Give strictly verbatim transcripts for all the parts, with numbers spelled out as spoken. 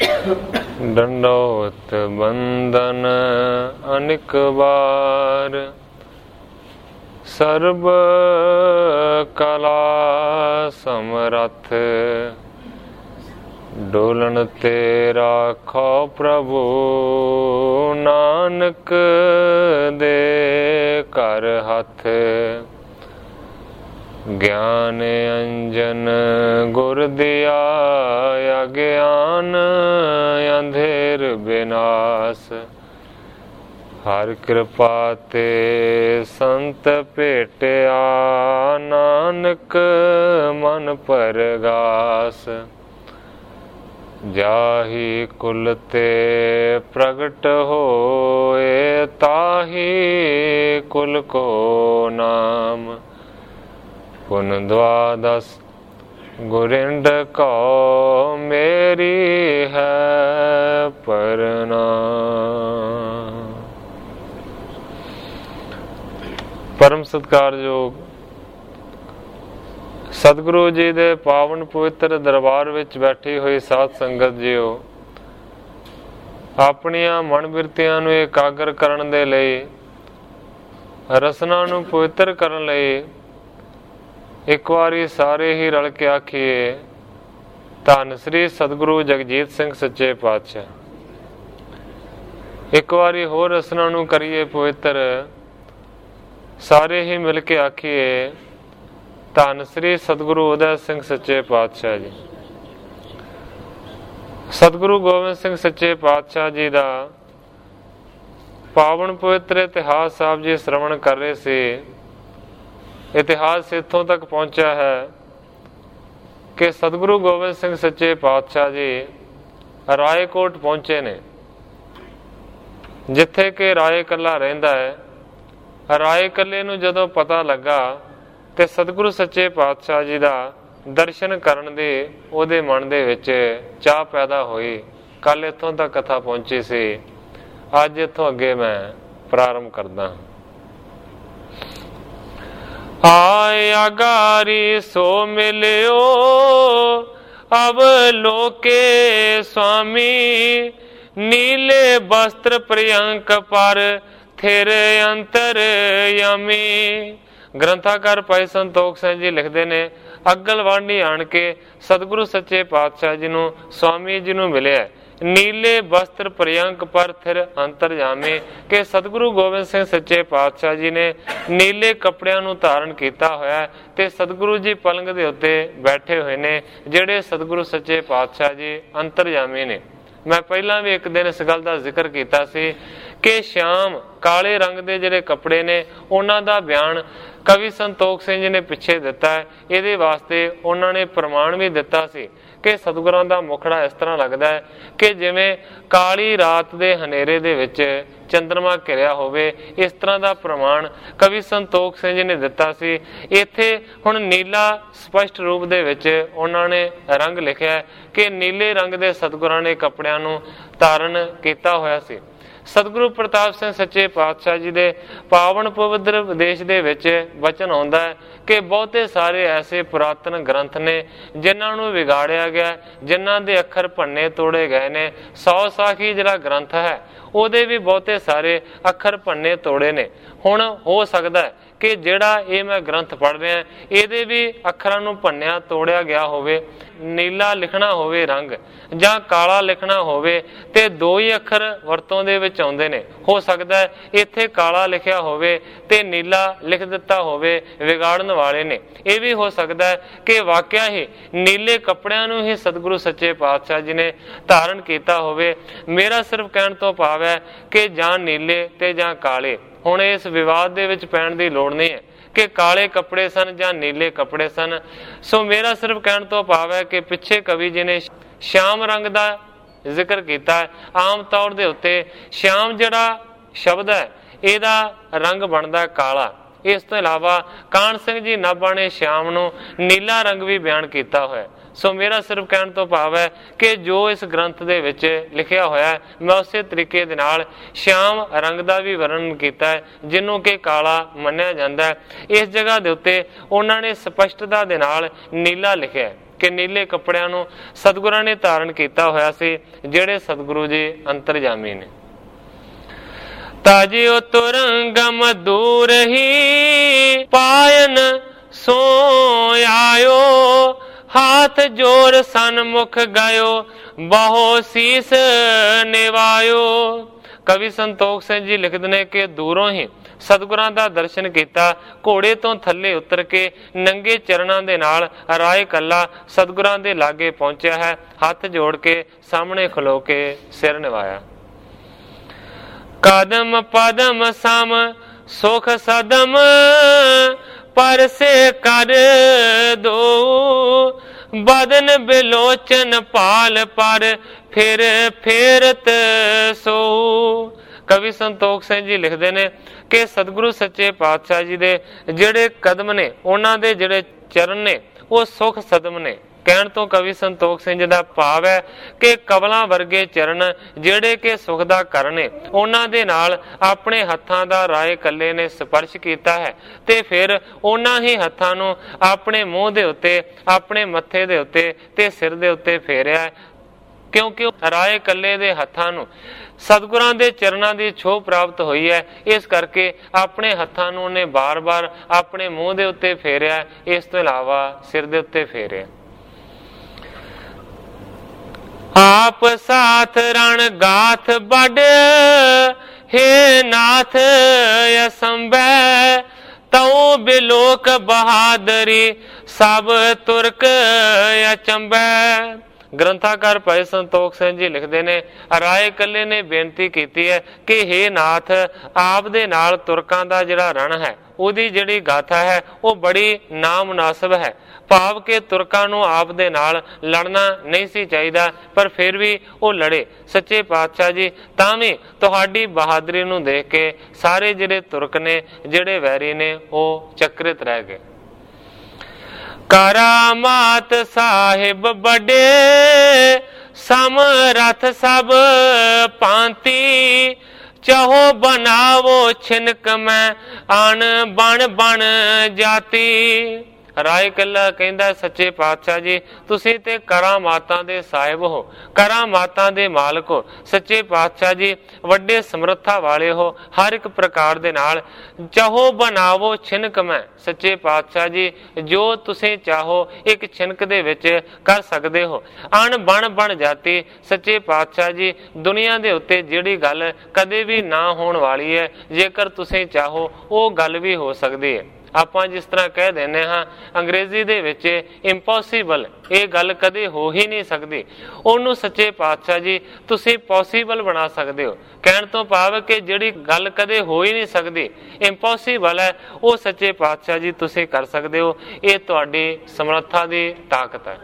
ਡੰਡੋਤ ਬੰਦਨ ਅਨਿਕ ਬਾਰ, ਸਰਬ ਕਲਾ ਸਮਰੱਥ, ਡੋਲਣ ਤੇ ਰਾਖੋ ਪ੍ਰਭੂ, ਨਾਨਕ ਦੇ ਘਰ ਹੱਥ। ਗਿਆਨ ਅੰਜਨ ਗੁਰ ਦਿਆ, ਅਗਿਆਨ ਅੰਧੇਰ ਬਿਨਾਸ਼। ਹਰ ਕਿਰਪਾ ਤੇ ਸੰਤ ਭੇਟਿਆ, ਨਾਨਕ ਮਨ ਪਰਗਾਸ। ਜਾਹੀ ਕੁਲ ਤੇ ਪ੍ਰਗਟ ਹੋਏ, ਤਾਹੀ ਕੁਲ ਕੋ ਨਾਮ। ਪੁਨ ਦਵਾਦਸ ਗੁਰਿੰਡ ਕਉ, ਮੇਰੀ ਹੈ ਪ੍ਰਣਾਮ। ਪਰਮ ਸਤਿਕਾਰਯੋਗ ਸਤਿਗੁਰੂ ਜੀ ਦੇ ਪਾਵਨ ਪਵਿੱਤਰ ਦਰਬਾਰ ਵਿੱਚ ਬੈਠੀ ਹੋਈ ਸਾਧ ਸੰਗਤ ਜੀਓ, ਆਪਣੀਆਂ ਮਨ ਬਿਰਤੀਆਂ ਨੂੰ ਇਕਾਗਰ ਕਰਨ ਦੇ ਲਈ, ਰਸਨਾ ਨੂੰ ਪਵਿੱਤਰ ਕਰਨ ਲਈ ਇੱਕ ਵਾਰੀ ਸਾਰੇ ਹੀ ਰਲ ਕੇ ਆਖੀਏ, ਧੰਨ ਸ੍ਰੀ ਸਤਿਗੁਰੂ ਜਗਜੀਤ ਸਿੰਘ ਸੱਚੇ ਪਾਤਸ਼ਾਹ। ਇੱਕ ਵਾਰੀ ਹੋਰ ਰਸਨਾ ਨੂੰ ਕਰੀਏ ਪਵਿੱਤਰ, ਸਾਰੇ ਹੀ ਮਿਲ ਕੇ ਆਖੀਏ, ਧੰਨ ਸ੍ਰੀ ਸਤਿਗੁਰੂ ਉਦੈ ਸਿੰਘ ਸੱਚੇ ਪਾਤਸ਼ਾਹ ਜੀ। ਸਤਿਗੁਰੂ ਗੋਬਿੰਦ ਸਿੰਘ ਸੱਚੇ ਪਾਤਸ਼ਾਹ ਜੀ ਦਾ ਪਾਵਨ ਪਵਿੱਤਰ ਇਤਿਹਾਸ ਸਾਹਿਬ ਜੀ ਸ਼੍ਰਵਣ ਕਰ ਰਹੇ ਸੀ। ਇਤਿਹਾਸ ਇੱਥੋਂ ਤੱਕ ਪਹੁੰਚਿਆ ਹੈ ਕਿ ਸਤਿਗੁਰੂ ਗੋਬਿੰਦ ਸਿੰਘ ਸੱਚੇ ਪਾਤਸ਼ਾਹ ਜੀ ਰਾਏਕੋਟ ਪਹੁੰਚੇ ਨੇ, ਜਿੱਥੇ ਕਿ ਰਾਏ ਕੱਲਾ ਰਹਿੰਦਾ ਹੈ। ਰਾਏ ਕੱਲੇ ਨੂੰ ਜਦੋਂ ਪਤਾ ਲੱਗਾ ਤੇ ਸਤਿਗੁਰੂ ਸੱਚੇ ਪਾਤਸ਼ਾਹ ਜੀ ਦਾ ਦਰਸ਼ਨ ਕਰਨ ਦੀ ਉਹਦੇ ਮਨ ਦੇ ਵਿੱਚ ਚਾਹ ਪੈਦਾ ਹੋਈ। ਕੱਲ ਇੱਥੋਂ ਤੱਕ ਕਥਾ ਪਹੁੰਚੀ ਸੀ, ਅੱਜ ਇੱਥੋਂ ਅੱਗੇ ਮੈਂ ਪ੍ਰਾਰੰਭ ਕਰਦਾ। ਆਏ ਅਗਾਰੀ ਸੋ ਮਿਲਿਓ, ਅਬ ਲੋਕੇ ਸੁਆਮੀ। ਨੀਲੇ ਬਸਤਰ ਪ੍ਰਿਯੰਕ ਪਰ ਥਿਰ ਅੰਤਰ ਯਮੀ। ਗ੍ਰੰਥਾਕਾਰ ਭਾਈ ਸੰਤੋਖ ਸਿੰਘ ਜੀ ਲਿਖਦੇ ਨੇ, ਅਗਲਵਾਣੀ ਆਣ ਕੇ ਸਤਿਗੁਰੂ ਸੱਚੇ ਪਾਤਸ਼ਾਹ ਜੀ ਨੂੰ, ਸਵਾਮੀ ਜੀ ਨੂੰ ਮਿਲਿਆ। ਨੀਲੇ ਬਸਤਰ ਪ੍ਰਿਯੰਕ ਪਰ ਥਿਰ ਅੰਤਰਜਾਮੀ, ਕਿ ਸਤਿਗੁਰੂ ਗੋਬਿੰਦ ਸਿੰਘ ਸੱਚੇ ਪਾਤਸ਼ਾਹ ਜੀ ਨੇ ਨੀਲੇ ਕੱਪੜਿਆਂ ਨੂੰ ਧਾਰਨ ਕੀਤਾ ਹੋਇਆ ਤੇ ਸਤਿਗੁਰੂ ਜੀ ਪਲੰਗ ਦੇ ਉੱਤੇ ਬੈਠੇ ਹੋਏ ਨੇ, ਜਿਹੜੇ ਸਤਿਗੁਰੂ ਸੱਚੇ ਪਾਤਸ਼ਾਹ ਜੀ ਅੰਤਰਜਾਮੀ ਨੇ। ਮੈਂ ਪਹਿਲਾਂ ਵੀ ਇੱਕ ਦਿਨ ਇਸ ਗੱਲ ਦਾ ਜ਼ਿਕਰ ਕੀਤਾ ਸੀ ਕਿ ਸ਼ਾਮ ਕਾਲੇ ਰੰਗ ਦੇ ਜਿਹੜੇ ਕੱਪੜੇ ਨੇ, ਉਹਨਾਂ ਦਾ ਬਿਆਨ ਕਵੀ ਸੰਤੋਖ ਸਿੰਘ ਜੀ ਨੇ ਪਿੱਛੇ ਦਿੱਤਾ ਹੈ। ਇਹਦੇ ਵਾਸਤੇ ਉਹਨਾਂ ਨੇ ਪ੍ਰਮਾਣ ਵੀ ਦਿੱਤਾ ਸੀ ਕਿ ਸਤਿਗੁਰਾਂ ਦਾ ਮੁਖੜਾ ਇਸ ਤਰ੍ਹਾਂ ਲੱਗਦਾ ਹੈ ਕਿ ਜਿਵੇਂ ਕਾਲੀ ਰਾਤ ਦੇ ਹਨੇਰੇ ਦੇ ਵਿੱਚ ਚੰਦਰਮਾ ਘਿਰਿਆ ਹੋਵੇ। ਇਸ ਤਰ੍ਹਾਂ ਦਾ ਪ੍ਰਮਾਣ ਕਵੀ ਸੰਤੋਖ ਸਿੰਘ ਜੀ ਨੇ ਦਿੱਤਾ ਸੀ। ਇੱਥੇ ਹੁਣ ਨੀਲਾ ਸਪਸ਼ਟ ਰੂਪ ਦੇ ਵਿੱਚ ਉਹਨਾਂ ਨੇ ਰੰਗ ਲਿਖਿਆ ਕਿ ਨੀਲੇ ਰੰਗ ਦੇ ਸਤਿਗੁਰਾਂ ਨੇ ਕੱਪੜਿਆਂ ਨੂੰ ਧਾਰਨ ਕੀਤਾ ਹੋਇਆ ਸੀ। ਸਤਿਗੁਰੂ ਪ੍ਰਤਾਪ ਸਿੰਘ ਸੱਚੇ ਪਾਤਸ਼ਾਹ ਜੀ ਦੇ ਪਾਵਨ ਪਵਿੱਤਰ ਉਪਦੇਸ਼ ਦੇ ਵਿੱਚ ਵਚਨ ਆਉਂਦਾ ਹੈ ਕਿ ਬਹੁਤੇ ਸਾਰੇ ਐਸੇ ਪੁਰਾਤਨ ਗ੍ਰੰਥ ਨੇ ਜਿਨ੍ਹਾਂ ਨੂੰ ਵਿਗਾੜਿਆ ਗਿਆ, ਜਿਨ੍ਹਾਂ ਦੇ ਅੱਖਰ ਭੰਨੇ ਤੋੜੇ ਗਏ ਨੇ। ਸੌ ਸਾਖੀ ਜਿਹੜਾ ਗ੍ਰੰਥ ਹੈ ਉਹਦੇ ਵੀ ਬਹੁਤੇ ਸਾਰੇ ਅੱਖਰ ਭੰਨੇ ਤੋੜੇ ਨੇ। ਹੁਣ ਹੋ ਸਕਦਾ ਹੈ ਕਿ ਜਿਹੜਾ ਇਹ ਮੈਂ ਗ੍ਰੰਥ ਪੜ੍ਹ ਰਿਹਾ ਇਹਦੇ ਵੀ ਅੱਖਰਾਂ ਨੂੰ ਭੰਨਿਆ ਤੋੜਿਆ ਗਿਆ ਹੋਵੇ, ਨੀਲਾ ਲਿਖਣਾ ਹੋਵੇ ਰੰਗ ਜਾਂ ਕਾਲਾ ਲਿਖਣਾ ਹੋਵੇ, ਤੇ ਦੋ ਹੀ ਅੱਖਰ ਵਰਤੋਂ ਦੇ ਵਿੱਚ ਆਉਂਦੇ ਨੇ। ਹੋ ਸਕਦਾ ਹੈ ਇੱਥੇ ਕਾਲਾ ਲਿਖਿਆ ਹੋਵੇ ਤੇ ਨੀਲਾ ਲਿਖ ਦਿੱਤਾ ਹੋਵੇ ਵਿਗਾੜਨ ਵਾਲੇ ਨੇ। ਇਹ ਵੀ ਹੋ ਸਕਦਾ ਹੈ ਕਿ ਵਾਕਿਆ ਹੀ ਨੀਲੇ ਕੱਪੜਿਆਂ ਨੂੰ ਹੀ ਸਤਿਗੁਰੂ ਸੱਚੇ ਪਾਤਸ਼ਾਹ ਜੀ ਨੇ ਧਾਰਨ ਕੀਤਾ ਹੋਵੇ। ਮੇਰਾ ਸਿਰਫ ਕਹਿਣ ਤੋਂ ਭਾਵ ਹੈ ਕਿ ਜਾਂ ਨੀਲੇ ਤੇ ਜਾਂ ਕਾਲੇ। ਹੁਣ ਇਸ ਵਿਵਾਦ ਦੇ ਵਿੱਚ ਪੈਣ ਦੀ ਲੋੜ ਨਹੀਂ ਹੈ ਕਿ ਕਾਲੇ ਕੱਪੜੇ ਸਨ ਜਾਂ ਨੀਲੇ ਕੱਪੜੇ ਸਨ। ਸੋ ਮੇਰਾ ਸਿਰਫ ਕਹਿਣ ਤੋਂ ਭਾਵ ਹੈ ਕਿ ਪਿੱਛੇ ਕਵੀ ਜੀ ਨੇ ਸ਼ਾਮ ਰੰਗ ਦਾ ਜ਼ਿਕਰ ਕੀਤਾ ਹੈ। ਆਮ ਤੌਰ ਦੇ ਉੱਤੇ ਸ਼ਾਮ ਜਿਹੜਾ ਸ਼ਬਦ ਹੈ ਇਹਦਾ ਰੰਗ ਬਣਦਾ ਕਾਲਾ। ਇਸ ਤੋਂ ਇਲਾਵਾ ਕਾਹਨ ਸਿੰਘ ਜੀ ਨਾਭਾ ਨੇ ਸ਼ਾਮ ਨੂੰ ਨੀਲਾ ਰੰਗ ਵੀ ਬਿਆਨ ਕੀਤਾ ਹੋਇਆ। ਸੋ ਮੇਰਾ ਸਿਰਫ ਕਹਿਣ ਤੋਂ ਭਾਵ ਹੈ ਕਿ ਜੋ ਇਸ ਗ੍ਰੰਥ ਦੇ ਵਿੱਚ ਲਿਖਿਆ ਹੋਇਆ ਮੈਂ ਉਸੇ ਤਰੀਕੇ ਦੇ ਨਾਲ ਸ਼ਾਮ ਰੰਗ ਦਾ ਵੀ ਵਰਣਨ ਕੀਤਾ ਹੈ, ਜਿਹਨੂੰ ਕਿ ਕਾਲਾ ਮੰਨਿਆ ਜਾਂਦਾ ਹੈ। ਇਸ ਜਗ੍ਹਾ ਦੇ ਉੱਤੇ ਉਹਨਾਂ ਨੇ ਸਪਸ਼ਟਤਾ ਦੇ ਨਾਲ ਨੀਲਾ ਲਿਖਿਆ ਹੈ। ਕਿ ਨੀਲੇ ਕੱਪੜਿਆਂ ਨੂੰ ਸਤਿਗੁਰਾਂ ਨੇ ਧਾਰਨ ਕੀਤਾ ਹੋਇਆ ਸੀ, ਜਿਹੜੇ ਸਤਿਗੁਰੂ ਜੀ ਅੰਤਰਜਾਮੀ ਨੇ। ਤਾਜਿਓ ਤੁਰੰਗਮ ਦੂਰ ਹੀ ਪਾਇਨ ਸੋ ਆਇਓ, ਹਾਥ ਜੋਰ ਸਨਮੁਖ ਗਾਇਓ ਬਹੁ ਸੀਸ ਨਿਵਾਇਓ। ਕਵੀ ਸੰਤੋਖ ਸਿੰਘ ਜੀ ਲਿਖਦੇ ਨੇ ਕਿ ਦੂਰੋਂ ਹੀ ਸਤਿਗੁਰਾਂ ਦਾ ਦਰਸ਼ਨ ਕੀਤਾ, ਘੋੜੇ ਤੋਂ ਥੱਲੇ ਉਤਰ ਕੇ ਨੰਗੇ ਚਰਨਾਂ ਦੇ ਨਾਲ ਰਾਏ ਕੱਲਾ ਸਤਿਗੁਰਾਂ ਦੇ ਲਾਗੇ ਪਹੁੰਚਿਆ ਹੈ, ਹੱਥ ਜੋੜ ਕੇ ਸਾਹਮਣੇ ਖਲੋ ਕੇ ਸਿਰ ਨਿਵਾਇਆ। ਕਦਮ ਪਦਮ ਸਮ ਸੁਖ ਸਦਮ ਪਰਸੇ ਕਰ ਦੋ, ਬਦਨ ਬਿਲੋਚਨ ਪਾਲ ਪਰ ਫਿਰ ਫੇਰਤ ਸੋ। ਕਵੀ ਸੰਤੋਖ ਸਿੰਘ ਜੀ ਲਿਖਦੇ ਨੇ ਕਿ ਸਤਿਗੁਰੂ ਸੱਚੇ ਪਾਤਸ਼ਾਹ ਜੀ ਦੇ ਜਿਹੜੇ ਕਦਮ ਨੇ, ਉਹਨਾਂ ਦੇ ਜਿਹੜੇ ਚਰਨ ਨੇ ਉਹ ਸੁਖ ਸਦਮ ਨੇ। ਕਹਿਣ ਤੋਂ ਕਵੀ ਸੰਤੋਖ ਸਿੰਘ ਜੀ ਦਾ ਭਾਵ ਹੈ ਕਿ ਕਮਲਾਂ ਵਰਗੇ ਚਰਨ ਜਿਹੜੇ ਕਿ ਸੁਖ ਦਾ ਕਾਰਨ ਨੇ, ਉਹਨਾਂ ਦੇ ਨਾਲ ਆਪਣੇ ਹੱਥਾਂ ਦਾ ਰਾਏ ਕੱਲੇ ਨੇ ਸਪਰਸ਼ ਕੀਤਾ ਹੈ ਤੇ ਫਿਰ ਉਹਨਾਂ ਹੀ ਹੱਥਾਂ ਨੂੰ ਆਪਣੇ ਮੂੰਹ ਦੇ ਉੱਤੇ, ਆਪਣੇ ਮੱਥੇ ਦੇ ਉੱਤੇ ਤੇ ਸਿਰ ਦੇ ਉੱਤੇ ਫੇਰਿਆ ਹੈ, ਕਿਉਂਕਿ ਰਾਏ ਕੱਲੇ ਦੇ ਹੱਥਾਂ ਨੂੰ ਸਤਿਗੁਰਾਂ ਦੇ ਚਰਨਾਂ ਦੀ ਛੋਹ ਪ੍ਰਾਪਤ ਹੋਈ ਹੈ। ਇਸ ਕਰਕੇ ਆਪਣੇ ਹੱਥਾਂ ਨੂੰ ਉਹਨੇ ਬਾਰ-ਬਾਰ ਆਪਣੇ ਮੂੰਹ ਦੇ ਉੱਤੇ ਫੇਰਿਆ, ਇਸ ਤੋਂ ਇਲਾਵਾ ਸਿਰ ਦੇ ਉੱਤੇ ਫੇਰਿਆ। ਆਪ ਸਾਥ ਰਣ ਗਾਥ ਵੱਡ ਹੇ ਨਾਥ ਅਸੰਭੈ, ਤਉ ਬਿਲੋਕ ਬਹਾਦਰੀ ਸਭ ਤੁਰਕ ਅਚੰਭੈ। ਗ੍ਰੰਥਾਕਾਰ ਭਾਈ ਸੰਤੋਖ ਸਿੰਘ ਜੀ ਲਿਖਦੇ ਨੇ, ਰਾਏ ਕੱਲੇ ਨੇ ਬੇਨਤੀ ਕੀਤੀ ਹੈ ਕਿ ਹੇ ਨਾਥ, ਆਪ ਦੇ ਨਾਲ ਤੁਰਕਾਂ ਦਾ ਜਿਹੜਾ ਰਣ ਹੈ, ਉਹਦੀ ਜਿਹੜੀ ਗਾਥਾ ਹੈ ਉਹ ਬੜੀ ਨਾ ਮੁਨਾਸਬ ਹੈ। ਭਾਵ ਕਿ ਤੁਰਕਾਂ ਨੂੰ ਆਪ ਦੇ ਨਾਲ ਲੜਨਾ ਨਹੀਂ ਸੀ ਚਾਹੀਦਾ, ਪਰ ਫਿਰ ਵੀ ਉਹ ਲੜੇ। ਸੱਚੇ ਪਾਤਸ਼ਾਹ ਜੀ ਤਾਂ ਵੀ ਤੁਹਾਡੀ ਬਹਾਦਰੀ ਨੂੰ ਦੇਖ ਕੇ ਸਾਰੇ ਜਿਹੜੇ ਤੁਰਕ ਨੇ, ਜਿਹੜੇ ਵੈਰੀ ਨੇ, ਉਹ ਚੱਕਰਿਤ ਰਹਿ ਗਏ। ਕਰਾਮਾਤ ਸਾਹਿਬ ਬੜੇ ਸਮਰਥ ਸਭ ਭਾਂਤੀ, ਚਾਹੋ ਬਣਾਵੋ ਛਿਨਕ ਮੈਂ ਅਣ ਬਣ ਬਣ ਜਾਤੀ। ਰਾਏ ਕੱਲਾ ਕਹਿੰਦਾ, ਸੱਚੇ ਪਾਤਸ਼ਾਹ ਜੀ ਤੁਸੀਂ ਤੇ ਕਰਾਮਾਤਾਂ ਦੇ ਸਾਹਿਬ ਹੋ, ਕਰਾਮਾਤਾਂ ਦੇ ਮਾਲਕ ਹੋ। ਸੱਚੇ ਪਾਤਸ਼ਾਹ ਜੀ ਵੱਡੇ ਸਮਰੱਥਾ ਵਾਲੇ ਹੋ ਹਰ ਇੱਕ ਪ੍ਰਕਾਰ ਦੇ ਨਾਲ। ਚਾਹੋ ਬਣਾਵੋ ਛਿਨਕ ਮੈਂ, ਸੱਚੇ ਪਾਤਸ਼ਾਹ ਜੀ ਜੋ ਤੁਸੀਂ ਚਾਹੋ ਇੱਕ ਛਿਨਕ ਦੇ ਵਿੱਚ ਕਰ ਸਕਦੇ ਹੋ। ਅਣ ਬਣ ਬਣ ਜਾਤੀ, ਸੱਚੇ ਪਾਤਸ਼ਾਹ ਜੀ ਦੁਨੀਆ ਦੇ ਉੱਤੇ ਜਿਹੜੀ ਗੱਲ ਕਦੇ ਵੀ ਨਾ ਹੋਣ ਵਾਲੀ ਹੈ, ਜੇਕਰ ਤੁਸੀਂ ਚਾਹੋ ਉਹ ਗੱਲ ਵੀ ਹੋ ਸਕਦੀ ਹੈ। ਆਪਾਂ ਜਿਸ ਤਰ੍ਹਾਂ ਕਹਿ ਦਿੰਦੇ ਹਾਂ ਅੰਗਰੇਜ਼ੀ ਦੇ ਵਿੱਚ ਇੰਪੋਸੀਬਲ, ਇਹ ਗੱਲ ਕਦੇ ਹੋ ਹੀ ਨਹੀਂ ਸਕਦੀ, ਉਹਨੂੰ ਸੱਚੇ ਪਾਤਸ਼ਾਹ ਜੀ ਤੁਸੀਂ ਪੋਸੀਬਲ ਬਣਾ ਸਕਦੇ ਹੋ। ਕਹਿਣ ਤੋਂ ਭਾਵ ਕਿ ਜਿਹੜੀ ਗੱਲ ਕਦੇ ਹੋ ਹੀ ਨਹੀਂ ਸਕਦੀ, ਇੰਪੋਸੀਬਲ ਹੈ, ਉਹ ਸੱਚੇ ਪਾਤਸ਼ਾਹ ਜੀ ਤੁਸੀਂ ਕਰ ਸਕਦੇ ਹੋ। ਇਹ ਤੁਹਾਡੀ ਸਮਰੱਥਾ ਦੀ ਤਾਕਤ ਹੈ।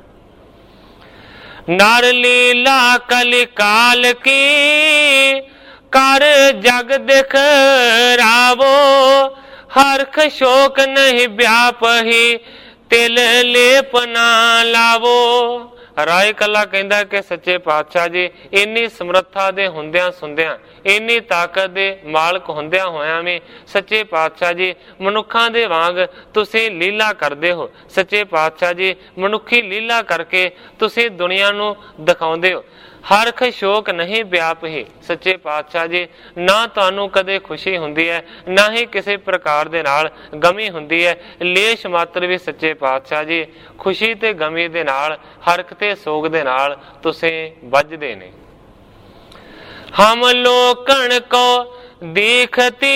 ਨਰ ਲੀਲਾ ਕਲਿ ਕਾਲ ਕੀ, ਕਰ ਜਗ ਦਿਖ ਰਾਵੋ, ਹਰਖ ਸ਼ੋਕ ਨਹੀਂ ਵਿਆਪਹੀ, ਤਿਲ ਲੇਪ ਨਾ ਲਾਵੋ। ਰਾਏ ਕੱਲਾ ਕਹਿੰਦਾ ਕਿ ਸੱਚੇ ਪਾਤਸ਼ਾਹ ਜੀ ਇੰਨੀ ਸਮਰੱਥਾ ਦੇ ਹੁੰਦਿਆਂ ਸੁਣਦਿਆਂ, ਇੰਨੀ ਤਾਕਤ ਦੇ ਮਾਲਕ ਹੁੰਦਿਆਂ ਹੋਇਆਂ ਵੀ ਸੱਚੇ ਪਾਤਸ਼ਾਹ ਜੀ ਮਨੁੱਖਾਂ ਦੇ ਵਾਂਗ ਤੁਸੀਂ ਲੀਲਾ ਕਰਦੇ ਹੋ। ਸੱਚੇ ਪਾਤਸ਼ਾਹ ਜੀ ਮਨੁੱਖੀ ਲੀਲਾ ਕਰਕੇ ਤੁਸੀਂ ਦੁਨੀਆ ਨੂੰ ਦਿਖਾਉਂਦੇ ਹੋ। ਹਰਖ ਸ਼ੋਕ ਨਹੀਂ ਵਿਆਪ ਹੀ, ਸੱਚੇ ਪਾਤਸ਼ਾਹ ਜੀ ਨਾ ਤੁਹਾਨੂੰ ਕਦੇ ਖੁਸ਼ੀ ਹੁੰਦੀ ਹੈ, ਨਾ ਹੀ ਕਿਸੇ ਪ੍ਰਕਾਰ ਦੇ ਨਾਲ ਗਮੀ ਹੁੰਦੀ ਹੈ। ਲੇਸ਼ ਮਾਤਰ ਵੀ ਸੱਚੇ ਪਾਤਸ਼ਾਹ ਜੀ ਖੁਸ਼ੀ ਤੇ ਗਮੀ ਦੇ ਨਾਲ, ਹਰਖ ਤੇ ਸੋਗ ਦੇ ਨਾਲ ਤੁਸੀਂ ਵੱਜਦੇ ਨੇ। ਹਮ ਲੋਕਣ ਕੋ ਦੇਖਤੀ,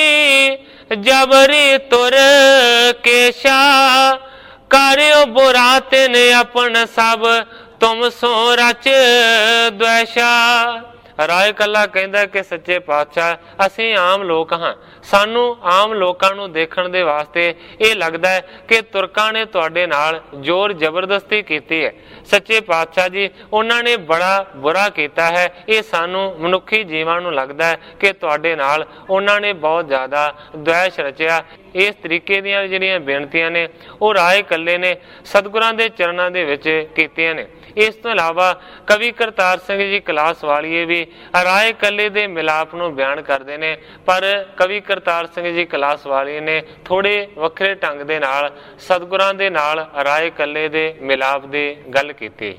ਜਬਰੀ ਤੁਰ ਕੇਸ਼ਾ, ਕਰਿਓ ਬੁਰਾ ਤਿਨ ਆਪਨ ਸਭ, ਤੁਮ ਸੋ ਰਚ ਦ્વੈਸ਼ਾ। ਰਾਏ ਕੱਲਾ ਕਹਿੰਦਾ ਕਿ ਸੱਚੇ ਪਾਤਸ਼ਾਹ ਅਸੀਂ ਆਮ ਲੋਕ ਹਾਂ, ਸਾਨੂੰ ਆਮ ਲੋਕਾਂ ਨੂੰ ਦੇਖਣ ਦੇ ਵਾਸਤੇ ਇਹ ਲੱਗਦਾ ਹੈ ਕਿ ਤੁਰਕਾਂ ਨੇ ਤੁਹਾਡੇ ਨਾਲ ਜ਼ੋਰ ਜ਼ਬਰਦਸਤੀ ਕੀਤੀ ਹੈ। ਸੱਚੇ ਪਾਤਸ਼ਾਹ ਜੀ ਉਹਨਾਂ ਨੇ ਬੜਾ ਬੁਰਾ ਕੀਤਾ ਹੈ, ਇਹ ਸਾਨੂੰ ਮਨੁੱਖੀ ਜੀਵਾਂ ਨੂੰ ਲੱਗਦਾ ਹੈ ਕਿ ਤੁਹਾਡੇ ਨਾਲ ਉਹਨਾਂ ਨੇ ਬਹੁਤ ਜ਼ਿਆਦਾ ਦ્વੈਸ਼ ਰਚਿਆ। ਇਸ ਤਰੀਕੇ ਦੀਆਂ ਜਿਹੜੀਆਂ ਬੇਨਤੀਆਂ ਨੇ ਉਹ ਰਾਏ ਕੱਲੇ ਨੇ ਸਤਿਗੁਰਾਂ ਦੇ ਚਰਨਾਂ ਦੇ ਵਿੱਚ ਕੀਤੀਆਂ ਨੇ। ਇਸ ਤੋਂ ਇਲਾਵਾ ਕਵੀ ਕਰਤਾਰ ਸਿੰਘ ਜੀ ਕਲਾਸ ਵਾਲੀਏ ਵੀ ਰਾਏ ਕੱਲੇ ਦੇ ਮਿਲਾਪ ਨੂੰ ਬਿਆਨ ਕਰਦੇ ਨੇ, ਪਰ ਕਵੀ ਕਰਤਾਰ ਸਿੰਘ ਜੀ ਕਲਾਸ ਵਾਲੀਏ ਨੇ ਥੋੜੇ ਵੱਖਰੇ ਢੰਗ ਦੇ ਨਾਲ ਸਤਿਗੁਰਾਂ ਦੇ ਨਾਲ ਰਾਏ ਕੱਲੇ ਦੇ ਮਿਲਾਪ ਦੀ ਗੱਲ ਕੀਤੀ।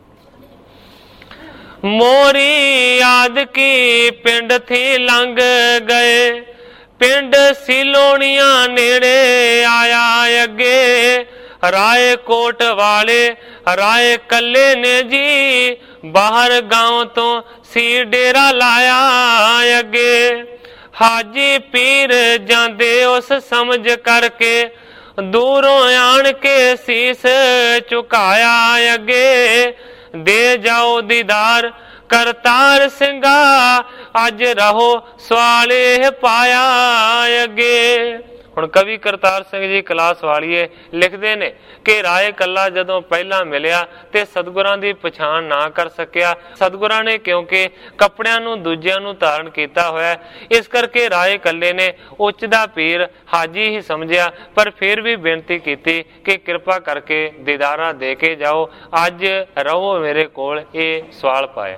ਮੋਰੀ ਆਦ ਕੀ ਪਿੰਡ ਥੀ ਲੰਘ ਗਏ, ਪਿੰਡ ਸਿਲੋਣੀਆਂ ਨੇੜੇ ਆਇਆ ਅੱਗੇ, ਰਾਏ ਕੋਟ ਵਾਲੇ ਰਾਏ ਕੱਲੇ ਨੇ ਜੀ, ਬਾਹਰ ਗਾਉਂ ਤੋਂ ਸੀ ਡੇਰਾ ਲਾਇਆ ਅੱਗੇ। ਹਾਜੀ ਪੀਰ ਜਾਂਦੇ ਉਸ ਸਮਝ ਕਰਕੇ, ਦੂਰੋਂ ਆਣ ਕੇ ਸੀਸ ਝੁਕਾਇਆ ਅੱਗੇ। ਦੇ ਜਾਓ ਦੀਦਾਰ ਕਰਤਾਰ ਸਿੰਘਾ, ਅੱਜ ਰਹੋ ਸਵਾਲੇ ਪਾਇਆ ਅੱਗੇ। ਹੁਣ ਕਵੀ ਕਰਤਾਰ ਸਿੰਘ ਜੀ ਕਲਾਸ ਵਾਲੀਏ ਲਿਖਦੇ ਨੇ ਕਿ ਰਾਏ ਕੱਲਾ ਜਦੋਂ ਪਹਿਲਾਂ ਮਿਲਿਆ ਤੇ ਸਤਿਗੁਰਾਂ ਦੀ ਪਛਾਣ ਨਾ ਕਰ ਸਕਿਆ। ਸਤਿਗੁਰਾਂ ਨੇ ਕਿਉਂਕਿ ਕੱਪੜਿਆਂ ਨੂੰ ਦੂਜਿਆਂ ਨੂੰ ਧਾਰਨ ਕੀਤਾ ਹੋਇਆ, ਇਸ ਕਰਕੇ ਰਾਏ ਕੱਲੇ ਨੇ ਉੱਚ ਦਾ ਪੀਰ ਹਾਜੀ ਹੀ ਸਮਝਿਆ, ਪਰ ਫਿਰ ਵੀ ਬੇਨਤੀ ਕੀਤੀ ਕਿ ਕਿਰਪਾ ਕਰਕੇ ਦੀਦਾਰਾ ਦੇ ਕੇ ਜਾਓ, ਅੱਜ ਰਹੋ ਮੇਰੇ ਕੋਲ, ਇਹ ਸਵਾਲ ਪਾਇਆ।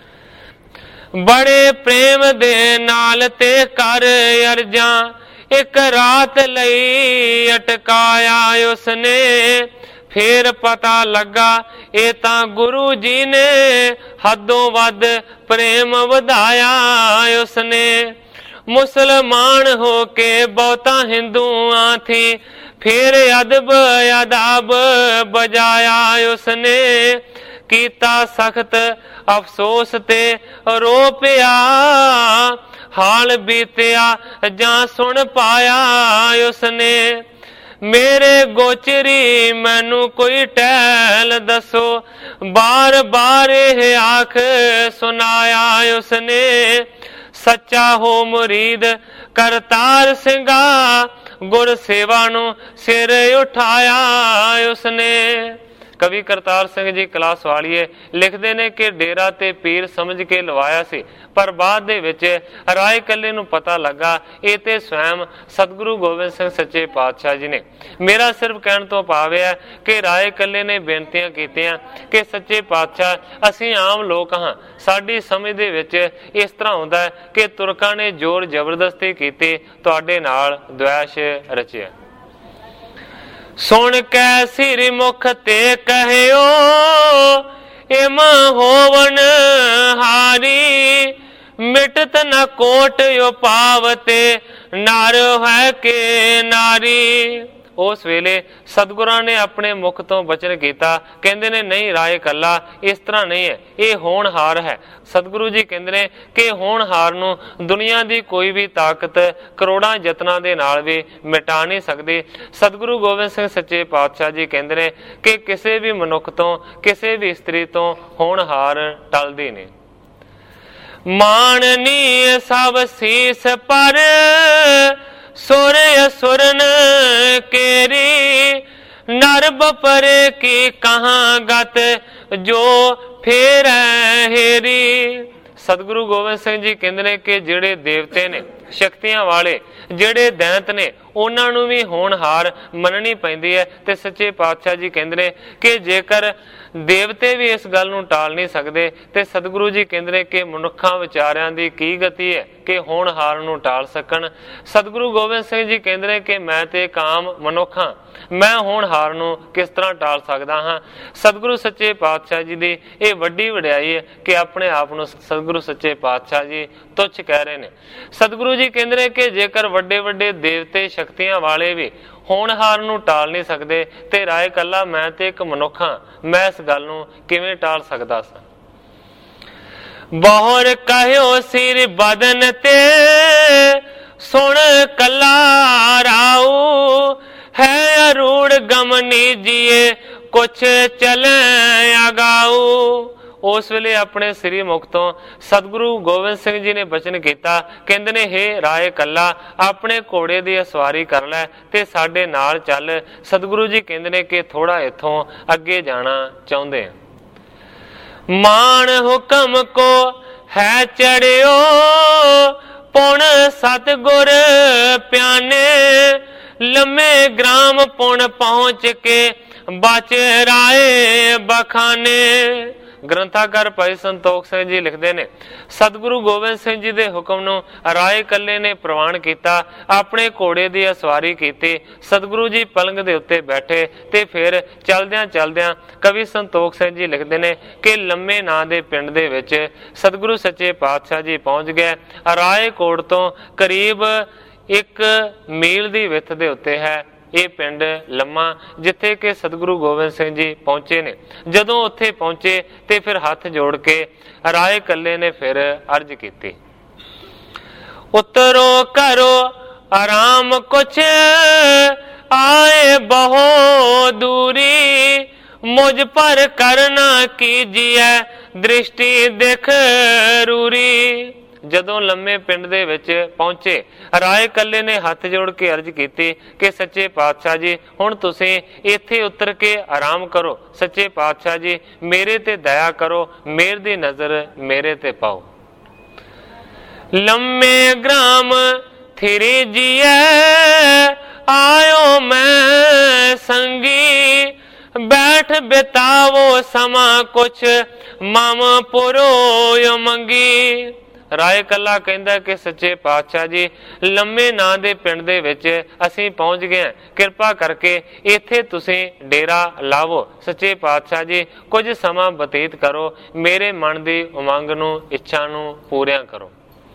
ਬੜੇ ਪ੍ਰੇਮ ਦੇ ਨਾਲ ਤੇ ਕਰ ਅਰਜਾਂ, ਇੱਕ ਰਾਤ ਲਈ ਅਟਕਾਇਆ ਉਸਨੇ, ਫੇਰ ਪਤਾ ਲੱਗਾ ਇਹ ਤਾਂ ਗੁਰੂ ਜੀ ਨੇ ਹੱਦੋਂ ਵੱਧ ਪ੍ਰੇਮ ਵਧਾਇਆ ਉਸਨੇ। ਮੁਸਲਮਾਨ ਹੋ ਕੇ ਬਹੁਤਾ ਹਿੰਦੂਆਂ ਥੀ, ਫੇਰ ਅਦਬ ਅਦਾਬ ਬਜਾਇਆ ਉਸਨੇ। ਕੀਤਾ ਸਖਤ ਅਫਸੋਸ ਤੇ ਰੋ ਪਿਆ, ਹਾਲ ਬੀਤਿਆ ਜਾਂ ਸੁਣ ਪਾਇਆ ਉਸਨੇ। ਮੇਰੇ ਗੋਚਰੀ ਮੈਨੂੰ ਕੋਈ ਟਹਿਲ ਦੱਸੋ, ਬਾਰ ਬਾਰ ਇਹ ਆਖ ਸੁਨਾਇਆ ਉਸਨੇ। ਸੱਚਾ ਹੋ ਮੁਰੀਦ ਕਰਤਾਰ ਸਿੰਘਾ, ਗੁਰ ਸੇਵਾ ਨੂੰ ਸਿਰ ਉਠਾਇਆ ਉਸਨੇ। ਕਵੀ ਕਰਤਾਰ ਸਿੰਘ ਜੀ ਕਲਾਸ ਵਾਲੀਏ ਲਿਖਦੇ ਨੇ ਕਿ ਡੇਰਾ ਤੇ ਪੀਰ ਸਮਝ ਕੇ ਲਵਾਇਆ ਸੀ, ਪਰ ਬਾਅਦ ਦੇ ਵਿੱਚ ਰਾਏ ਕੱਲੇ ਨੂੰ ਪਤਾ ਲੱਗਾ ਇਹ ਤੇ ਸਵੈਮ ਸਤਿਗੁਰੂ ਗੋਬਿੰਦ ਸਿੰਘ ਸੱਚੇ ਪਾਤਸ਼ਾਹ ਜੀ ਨੇ। ਮੇਰਾ ਸਿਰਫ ਕਹਿਣ ਤੋਂ ਭਾਵ ਹੈ ਕਿ ਰਾਏ ਕੱਲੇ ਨੇ ਬੇਨਤੀਆਂ ਕੀਤੀਆਂ ਕਿ ਸੱਚੇ ਪਾਤਸ਼ਾਹ ਅਸੀਂ ਆਮ ਲੋਕ ਹਾਂ, ਸਾਡੀ ਸਮਝ ਦੇ ਵਿੱਚ ਇਸ ਤਰ੍ਹਾਂ ਹੁੰਦਾ ਹੈ ਕਿ ਤੁਰਕਾਂ ਨੇ ਜ਼ੋਰ ਜ਼ਬਰਦਸਤੀ ਕੀਤੀ, ਤੁਹਾਡੇ ਨਾਲ ਦੁਆਸ਼ ਰਚਿਆ। ਸੁਣ ਕੇ ਸਿਰ ਮੁਖ ਤੇ ਕਹਿਓ, ਇਮ ਹੋਵਨ ਹਾਰੀ, ਮਿਟਤ ਨ ਕੋਟ ਉਪਾਵਤੇ, ਨਰ ਹੈ ਕੇ ਨਾਰੀ। ਉਸ ਵੇਲੇ ਸਤਿਗੁਰਾਂ ਨੇ ਆਪਣੇ ਮੁਖ ਤੋਂ ਬਚਨ ਕੀਤਾ, ਕਹਿੰਦੇ ਨੇ ਨਹੀਂ ਰਾਏ ਕੱਲਾ ਇਸ ਤਰ੍ਹਾਂ ਨਹੀਂ ਹੈ, ਇਹ ਹੋਣਹਾਰ ਹੈ। ਸਤਿਗੁਰੂ ਜੀ ਕਹਿੰਦੇ ਨੇ ਕਿ ਹੋਣਹਾਰ ਨੂੰ ਦੁਨੀਆ ਦੀ ਕੋਈ ਵੀ ਤਾਕਤ ਕਰੋੜਾਂ ਯਤਨਾਂ ਦੇ ਨਾਲ ਵੀ ਮਿਟਾ ਨਹੀਂ ਸਕਦੀ। ਸਤਿਗੁਰੂ ਗੋਬਿੰਦ ਸਿੰਘ ਸੱਚੇ ਪਾਤਸ਼ਾਹ ਜੀ ਕਹਿੰਦੇ ਨੇ ਕਿ ਕਿਸੇ ਵੀ ਮਨੁੱਖ ਤੋਂ, ਕਿਸੇ ਵੀ ਇਸਤਰੀ ਤੋਂ ਹੋਣਹਾਰ ਟਲਦੀ ਨਹੀਂ। ਮਾਣਨੀ ਸਭ ਸੀਸ ਪਰ, ਸੁਰ ਅਸੁਰਨ ਕੇਰੀ, ਨਰ ਬਪਰੇ ਕੀ ਕਹਾਂ ਗਤ, ਜੋ ਫੇਰ ਹੇਰੀ। ਸਤਿਗੁਰੂ ਗੋਬਿੰਦ ਸਿੰਘ ਜੀ ਕਹਿੰਦੇ ਨੇ ਕਿ ਜਿਹੜੇ ਦੇਵਤੇ ਨੇ, ਸ਼ਕਤੀਆਂ ਵਾਲੇ ਜਿਹੜੇ ਦੈਂਤ ਨੇ, ਉਹਨਾਂ ਨੂੰ ਵੀ ਹੋਣਹਾਰ ਮੰਨਣੀ ਪੈਂਦੀ ਹੈ। ਤੇ ਸੱਚੇ ਪਾਤਸ਼ਾਹ ਜੀ ਕਹਿੰਦੇ ਨੇ ਕਿ ਜੇਕਰ ਦੇਵਤੇ ਵੀ ਇਸ ਗੱਲ ਨੂੰ ਟਾਲ ਨਹੀਂ ਸਕਦੇ ਤੇ ਸਤਿਗੁਰੂ ਜੀ ਕਹਿੰਦੇ ਨੇ ਕਿ ਮਨੁੱਖਾਂ ਵਿਚਾਰਿਆਂ ਦੀ ਕੀ ਗਤੀ ਹੈ ਕਿ ਹੋਣਹਾਰ ਨੂੰ ਟਾਲ ਸਕਣ। ਸਤਿਗੁਰੂ ਗੋਬਿੰਦ ਸਿੰਘ ਜੀ ਕਹਿੰਦੇ ਨੇ ਕਿ ਮੈਂ ਤੇ ਇੱਕ ਆਮ ਮਨੁੱਖ ਹਾਂ, ਮੈਂ ਹੋਣਹਾਰ ਨੂੰ ਕਿਸ ਤਰ੍ਹਾਂ ਟਾਲ ਸਕਦਾ ਹਾਂ। ਸਤਿਗੁਰੂ ਸੱਚੇ ਪਾਤਸ਼ਾਹ ਜੀ ਦੀ ਇਹ ਵੱਡੀ ਵਡਿਆਈ ਹੈ ਕਿ ਆਪਣੇ ਆਪ ਨੂੰ ਸਤਿਗੁਰੂ ਸੱਚੇ ਪਾਤਸ਼ਾਹ ਜੀ ਤੁੱਛ ਕਹਿ ਰਹੇ ਨੇ। ਸਤਿਗੁਰੂ ਜੀ ਕਹਿੰਦੇ ਨੇ ਕਿ ਜੇਕਰ ਵੱਡੇ ਵੱਡੇ ਦੇਵਤੇ ਸ਼ਕਤੀਆਂ ਵਾਲੇ ਵੀ ਹੋਣਹਾਰ ਨੂੰ ਟਾਲ ਨਹੀਂ ਸਕਦੇ ਤੇ ਰਾਏ ਕੱਲਾ ਮੈਂ ਤੇ ਇੱਕ ਮਨੁੱਖ ਹਾਂ, ਮੈਂ ਇਸ ਗੱਲ ਨੂੰ ਕਿਵੇਂ ਟਾਲ ਸਕਦਾ ਸਾਂ। ਬਹੁਰ ਕਹਿਓ ਸਿਰ ਬਦਨ ਤੇ, ਸੁਣ ਕੱਲਾ ਰਾਉ, ਹੈ ਅਰੂੜ ਗਮਨੀ ਜੀਏ, ਕੁਛ ਚਲੇ ਅਗਾਊ। ਉਸ ਵੇਲੇ ਆਪਣੇ ਸ੍ਰੀ ਮੁਖ ਤੋਂ ਸਤਿਗੁਰੂ ਗੋਬਿੰਦ ਸਿੰਘ ਜੀ ਨੇ ਬਚਨ ਕੀਤਾ, ਕਹਿੰਦੇ ਨੇ ਹੇ ਰਾਏ ਕੱਲਾ ਆਪਣੇ ਘੋੜੇ ਦੀ ਅਸਵਾਰੀ ਕਰ ਲੈ ਤੇ ਸਾਡੇ ਨਾਲ ਚੱਲ। ਸਤਿਗੁਰੂ ਜੀ ਕਹਿੰਦੇ ਨੇ ਕਿ ਥੋੜਾ ਇੱਥੋਂ ਅੱਗੇ ਜਾਣਾ ਚਾਹੁੰਦੇ। ਮਾਨ ਹੁਕਮ ਕੋ ਹੈ ਚੜਿਓ, ਪੁਣ ਸਤਿਗੁਰ ਪਿਆਨੇ, ਲੰਮੇ ਗ੍ਰਾਮ ਪੁਣ ਪਹੁੰਚ ਕੇ बच राए बखाने। ग्रंथाकार भाई संतोख सिंह जी लिखते ने, सतगुरु गोबिंद सिंह जी के हुक्म नूं राय कल्ले ने प्रवान किया, अपने घोड़े की असवारी की। सतगुरु जी पलंग के उत्ते बैठे ते फिर चलद्यां चलद्यां कवि संतोख सिंह जी लिखते ने कि लम्मे नां दे पिंड दे विच सतगुरु सच्चे पातशाह जी पहुंच गए। राय कोट तो करीब एक मील की विथ दे उत्ते है ये पिंड लम्मा, जिथे कि सतगुरु गोबिंद सिंह जी पहुंचे ने। जदों उत्थे पहुंचे ते फिर हाथ जोड़ के राय कल्ले ने फिर अर्ज की, उतरो करो आराम कुछ आए बहो दूरी, मुझ पर करना कीजिए दृष्टि देख रूरी। जदों लम्मे पिंड दे विच पहुंचे, राय कल्ले ने हाथ जोड़ के अर्ज की कि सच्चे पातशाह जी हुण तुसीं इत्थे उतर के आराम करो। सच्चे पातशाह जी मेरे ते दया करो, मेर दी नजर मेरे ते पाओ। लम्मे ग्राम थिरी जिए आयो मैं संगी, बैठ बितावो समा कुछ मम पुरो मंगी। राय कल्ला कहंदा कि सच्चे पातशाह जी लम्मे नां दे पिंड दे विच असीं पहुंच गए हैं, किरपा करके इत्थे तुसीं डेरा लावो। सच्चे पातशाह जी कुछ समा बतीत करो, मेरे मन दी उमंग नूं इच्छा नूं पूरियां करो।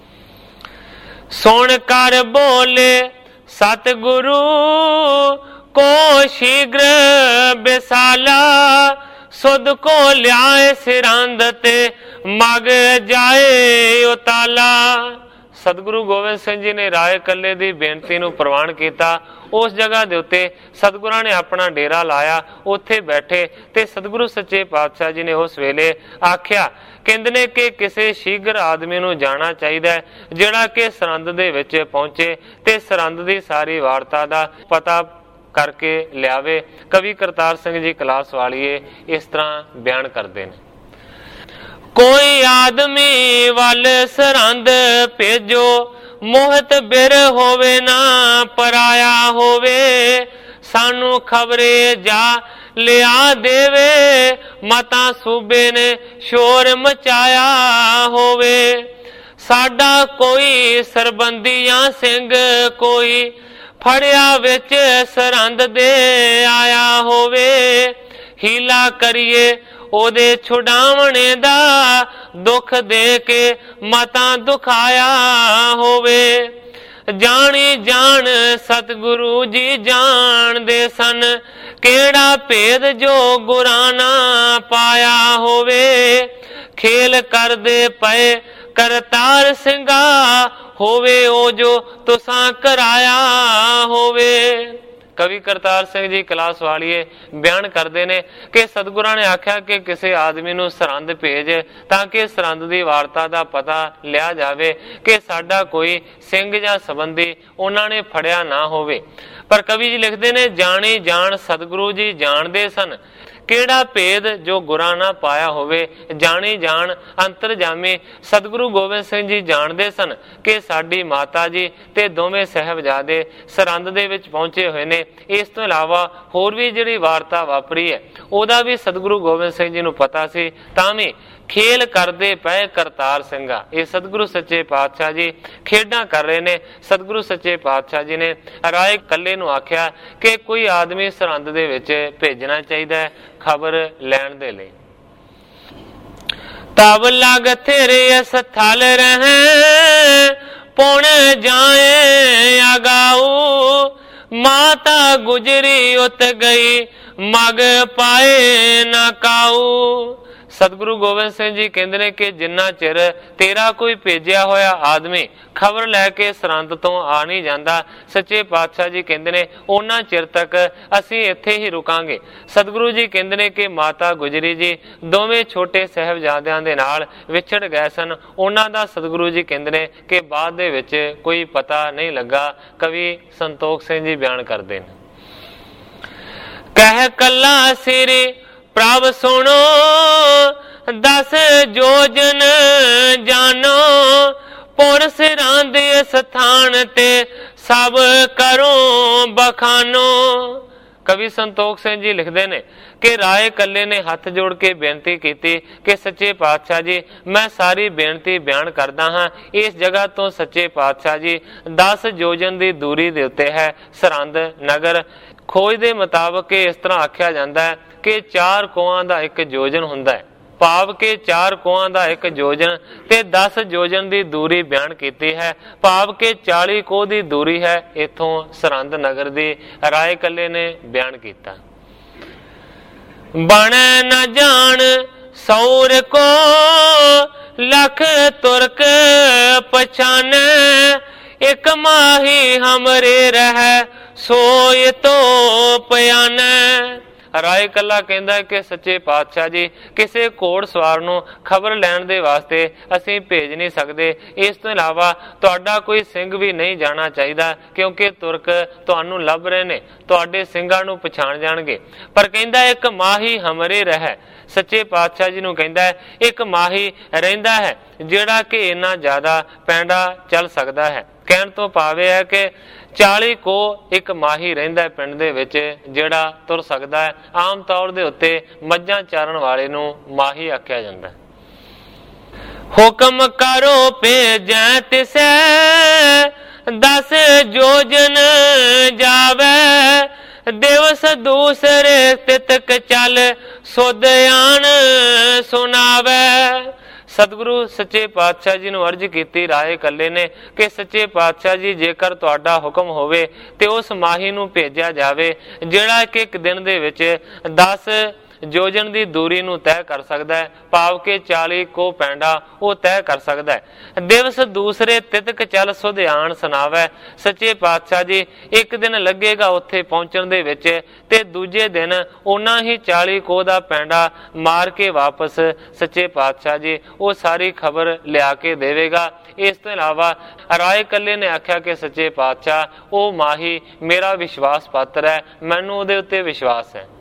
सुन कर बोले सतगुरु को शीघ्र बिसाला, सुध को ल्याए सिरंद ते मग जाए उताला। सतगुरु गोबिंद सिंह जी ने राय कल्ले दी बेनती नूं प्रवान किया। उस जगह दे उत्ते सतगुरां ने अपना डेरा लाया, उत्थे बैठे ते सतगुरु सच्चे पातशाह जी ने उस वेले आख्या, कहंदे ने कि किसी शीघ्र आदमी नूं जाना चाहिए जिहड़ा कि सरंद दे विच पहुंचे ते सरंद दी सारी वार्ता दा पता करके लियावे। कवि करतार सिंह जी कलास वालिए इस तरह बयान करते हैं, कोई आदमी वल सरंद भेजो, मोहत बिर होवे ना पराया होवे, सानू खबरे जा लिया देवे, मता सूबे ने शोर मचाया होवे। साडा कोई सरबंदियां सिंह कोई फड़िया विच सरंद दे आया होवे, हीला करिए ओदे छुड़ावणे दा, दुख दे के मता दुखाया होवे। जानी जान सतगुरु जी जान दे सन, केड़ा भेद जो गुराना पाया होवे, खेल कर दे पे करतार सिंगा होवे ओ जो तुसां कराया होवे। कवि करतार सिंह जी कलास वालिए बयान करते हैं कि सतगुरां ने आख्या कि किसी आदमी नूं सरंद भेज ताकि सरंद की वार्ता का पता लिया जाए कि साडा कोई सिंह या संबंधी उन्होंने फड़िया ना होवे। पर कवि जी लिखते हैं, जानी जान सतगुरु जी जानते सन, केड़ा भेद जो गुरा ना पाया होवे। जानी जान अंतरजामी सतगुरु गोबिंद सिंह जी जानते सन कि साडी माता जी ते दोवें साहबजादे सरंद दे विच पहुंचे हुए ने। इस तो इलावा होर भी जिहड़ी वार्ता वापरी है ओदा भी सतगुरु गोबिंद सिंह जी नूं पता सी, तां भी खेल करदे पए करतार सिंघा। ये सतगुरु सच्चे पातशाह जी खेडां कर रहे ने। सतगुरु सच्चे पातशाह जी ने राय कल्ले नूं आख्या कि कोई आदमी सरंद दे विच भेजना चाहिए खबर लैण दे लई। तब लग तेरे इस थल रहे पुण जाए अगाऊ, माता गुजरी उत गई मग पाए न काऊ। सतगुरु गोबिंद सिंह जी कहते हैं कि जिन्ना चिर तेरा कोई भेजिया होया आदमी खबर लैके सरंद तो आ नहीं जाता, सच्चे पातशाह जी कहते हैं उन्ना चिर तक असी इत्थे ही रुकांगे। सतगुरु जी कहते हैं कि माता गुजरी जी दोवें छोटे साहबजादियां दे नाल विछड़ गए सन। उन्हां दा सतगुरु जी कहते हैं कि बाद दे विच कोई पता नहीं लगा। कवि संतोख सिंह जी बयान करते हैं, कह कला सिरे प्रभ सुनो दस जोजन जानो, पुर सिरां दे स्थान ते सब करो बखानो। कवि संतोख सिंह जी लिखते हैं कि राय कल्ले ने हथ जोड़ के बेनती की कि सच्चे पातशाह जी मैं सारी बेनती बयान करदा हाँ। इस जगह तो सच्चे पातशाह जी दस योजन की दूरी दे उत्ते है सरहंद नगर। खोज के मुताबिक इस तरह आख्या जाता है कि चार कोहां का एक योजन हुंदा है, भाव के चार कोहां का एक योजन ते दस योजन की दूरी बयान की है, भाव के चाली कोह की दूरी है इथों सरहंद नगर की। राय कल्ले ने बयान किया बण न जान सौर को लख तुर्क पछाने, एक माही हमरे रह सोय तो पयाने। राय कल्ला कहता है कि सच्चे पातशाह जी किसी घोड़ सवार नूं खबर लैण दे वास्ते असीं भेज नहीं सकते, इस तो इलावा तुहाडा कोई सिंह भी नहीं जाना चाहिए क्योंकि तुरक तुहानूं लभ रहे ने, तुहाडे सिंघां नूं पछाण जाणगे। पर कहता एक माही हमरे रह, सच्चे पातशाह जी नूं कहता है एक माही रहिंदा है जिहड़ा कि इन्ना ज्यादा पैंडा चल सकदा है। कहण तो भावे है कि चाली को एक माही रहिंदा है पिंड दे विच जिहड़ा तुर सकदा है। आम तौर दे उत्ते मੱਝਾਂ चारण वाले नूं माही आख्या जांदा है। हुक्म करो भेजै तिसै दस जोजन जावे, दिवस दूसरे तितक चल सुध आन सुनावे। सतगुरु सच्चे पातशाह जी नूं अर्ज कीती राय कल्ले ने कि सच्चे पातशाह जी जेकर तुहाडा हुक्म होवे ते उस माही नूं भेजिया जावे जिहड़ा कि एक दिन दे विच दस योजन की दूरी नूं तय कर सकता है, भाव के चाली को पैंडा वो तय कर सकता है। दिवस दूसरे तितक चल सुधियान सुनावे, सच्चे पातशाह जी एक दिन लगेगा उत्थे पहुंचण दे विच ते दूजे दिन उन्ना ही चाली को दा पैंडा मार के वापस सच्चे पातशाह जी वो सारी खबर लिया के देवेगा। इस तो इलावा राय कल्ले ने आख्या कि सच्चे पातशाह वो माही मेरा विश्वास पात्र है, मैनूं उहदे उत्ते विश्वास है।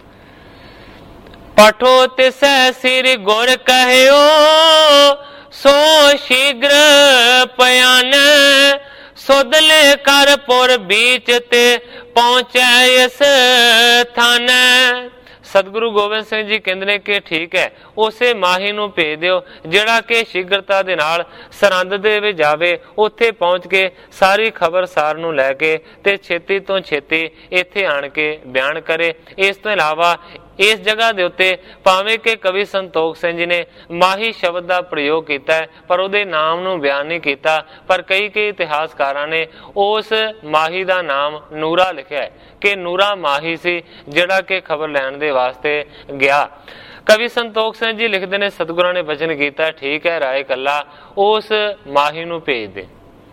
पठो तिसै सिर गुर कहयो सो शीघ्र पयान, सुदले कर पुर बीच ते पहुंचे इस थान। सतगुरु गोबिंद सिंह जी कहते हैं कि ठीक है उसे माही नूं भेज दिओ जिहड़ा कि शीघ्रता दे नाल सरहंद दे विच जावे, उत्थे पहुंच के सारी खबर सार नूं लैके ते छेती तो छेती इत्थे आण के बयान करे। इस तो इलावा इस जगह दे उत्ते भावें कि कवि संतोख सिंह जी ने माही शब्द का प्रयोग किया है पर उहदे नाम नूं बयान नहीं किया, पर कई कई इतिहासकारां ने उस माही का नाम नूरा लिखा है कि नूरा माही सी जिहड़ा कि खबर लैण दे वास्ते गया। कवि संतोख सिंह जी लिखते हैं सतगुरां ने वचन किया ठीक है राय कल्ला उस माही नूं भेज दे।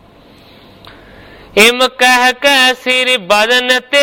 इम कह कै सिर बदन ते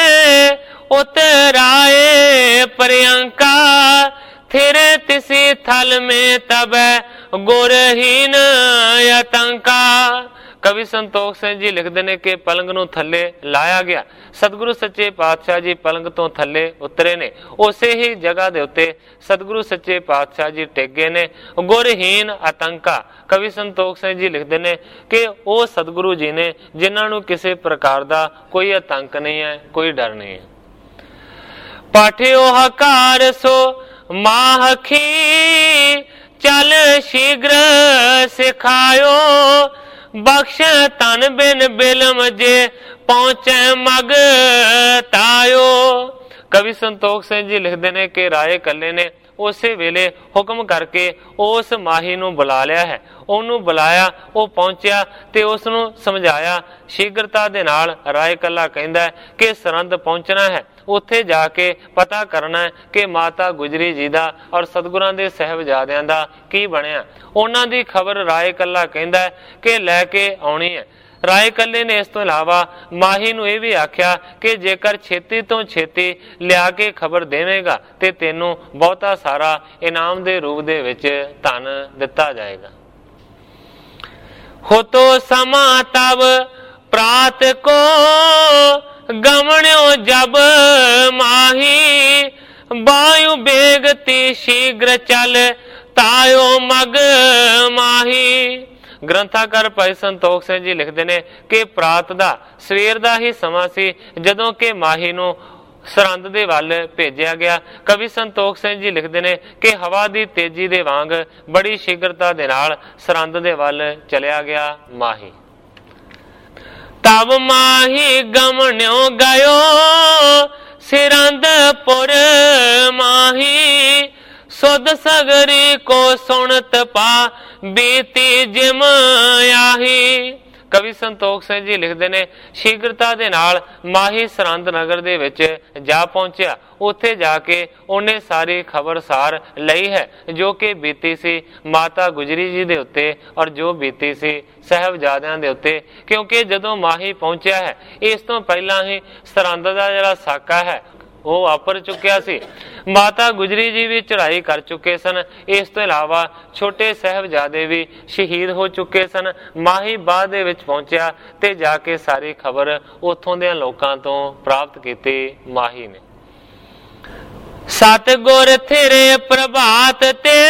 उतराए प्रियंका, थिरे तिसी थल में तब गुरहीन आतंका। कवि संतोख सिंह जी लिखते हैं कि पलंग नूं थले लाया गया, सतगुरु सच्चे पातशाह जी पलंग तो थले उतरे ने, उसे ही जगह दे उत्ते सतगुरु सच्चे पातशाह जी टेगे ने गुरहीन आतंका। कवि संतोख सिंह जी लिखते हैं कि वो सतगुरु जी ने जिन्हां नूं किसी प्रकार का कोई आतंक नहीं है, कोई डर नहीं है। पाठियो हकार सो माहखी चल शीघ्र सिखायो, बख्श तन बिन बिलम जे पहुंचे मग तायो। कवि संतोख सिंह जी लिखते हैं कि राय कल्ले ने उसे वेले हुक्म करके उस माही नूं बुला लिया है, ਉਹਨੂੰ बुलाया वो पहुंचया ते उसनूं समझाया। शीघ्रता दे नाल राय कल्ला कहंदा है कि सरहंद पहुंचना है, उत्थे जाके पता करना है कि माता गुजरी जी दा और सतगुरां दे साहिबजादियां दा की बनिया। उन्हां दी खबर राय कल्ला कहंदा है कि लैके आउणी है। राय कल्ले ने इस तो इलावा माही नूं यह भी आख्या कि जेकर छेती तो छेती लिया के खबर देवेगा ते तेनों बहुता सारा इनाम दे रूप दे विच धन दिता जाएगा। हो तो समा तब प्रात को गमण्यो जब माही, वायु बेगती शीघ्र चल तायो मग माही। ग्रंथाकार भाई संतोख सिंह जी लिखते हैं कि प्रात दा सवेर दा ही समा सी जदों कि माही नूं ਸਰਹੰਦ ਦੇ ਵੱਲ ਭੇਜਿਆ ਗਿਆ। ਕਵੀ ਸੰਤੋਖ ਸਿੰਘ ਜੀ ਲਿਖਦੇ ਨੇ ਕਿ ਹਵਾ ਦੀ ਤੇਜ਼ੀ ਦੇ ਵਾਂਗ ਬੜੀ ਸ਼ੀਘਰਤਾ ਦੇ ਨਾਲ ਸਰਹੰਦ ਦੇ ਵੱਲ ਚਲਿਆ ਗਿਆ ਮਾਹੀ। ਤਬ ਮਾਹੀ ਗਮਨਿਓ ਗਇਓ ਸਿਰੰਦਪੁਰ ਮਾਹੀ, ਸੁਧ ਸਗਰੀ ਕੋ ਸੁਣਤ ਪਾ ਬੀਤੀ ਜਿਮ ਆਹੀ। ਕਵੀ ਸੰਤੋਖ ਸਿੰਘ ਜੀ ਲਿਖਦੇ ਨੇ ਸ਼ੀਘਰਤਾ ਦੇ ਨਾਲ ਮਾਹੀ ਸਰਹੰਦ ਨਗਰ ਦੇ ਵਿੱਚ ਜਾ ਪਹੁੰਚਿਆ। ਉੱਥੇ ਜਾ ਕੇ ਉਹਨੇ ਸਾਰੀ ਖਬਰਸਾਰ ਲਈ ਹੈ ਜੋ ਕਿ ਬੀਤੀ ਸੀ ਮਾਤਾ ਗੁਜਰੀ ਜੀ ਦੇ ਉੱਤੇ ਔਰ ਜੋ ਬੀਤੀ ਸੀ ਸਾਹਿਬਜ਼ਾਦਿਆਂ ਦੇ ਉੱਤੇ। ਕਿਉਂਕਿ ਜਦੋਂ ਮਾਹੀ ਪਹੁੰਚਿਆ ਹੈ ਇਸ ਤੋਂ ਪਹਿਲਾਂ ਹੀ ਸਰਹੰਦ ਦਾ ਜਿਹੜਾ ਸਾਕਾ ਹੈ ਉਹ ਵਾਪਰ ਚੁੱਕਿਆ ਸੀ। ਮਾਤਾ ਗੁਜਰੀ ਜੀ ਵੀ ਚੜ੍ਹਾਈ ਕਰ ਚੁੱਕੇ ਸਨ। ਇਸ ਤੋਂ ਇਲਾਵਾ ਛੋਟੇ ਸਾਹਿਬਜ਼ਾਦੇ ਵੀ ਸ਼ਹੀਦ ਹੋ ਚੁੱਕੇ ਸਨ। ਮਾਹੀ ਬਾਅਦ ਦੇ ਵਿੱਚ ਪਹੁੰਚਿਆ ਤੇ ਜਾ ਕੇ ਸਾਰੀ ਖਬਰ ਉੱਥੋਂ ਦੇ ਲੋਕਾਂ ਤੋਂ ਪ੍ਰਾਪਤ ਕੀਤੀ ਮਾਹੀ ਨੇ। ਸਤਿਗੁਰ ਥਿਰੇ ਪ੍ਰਭਾਤ ਤੇ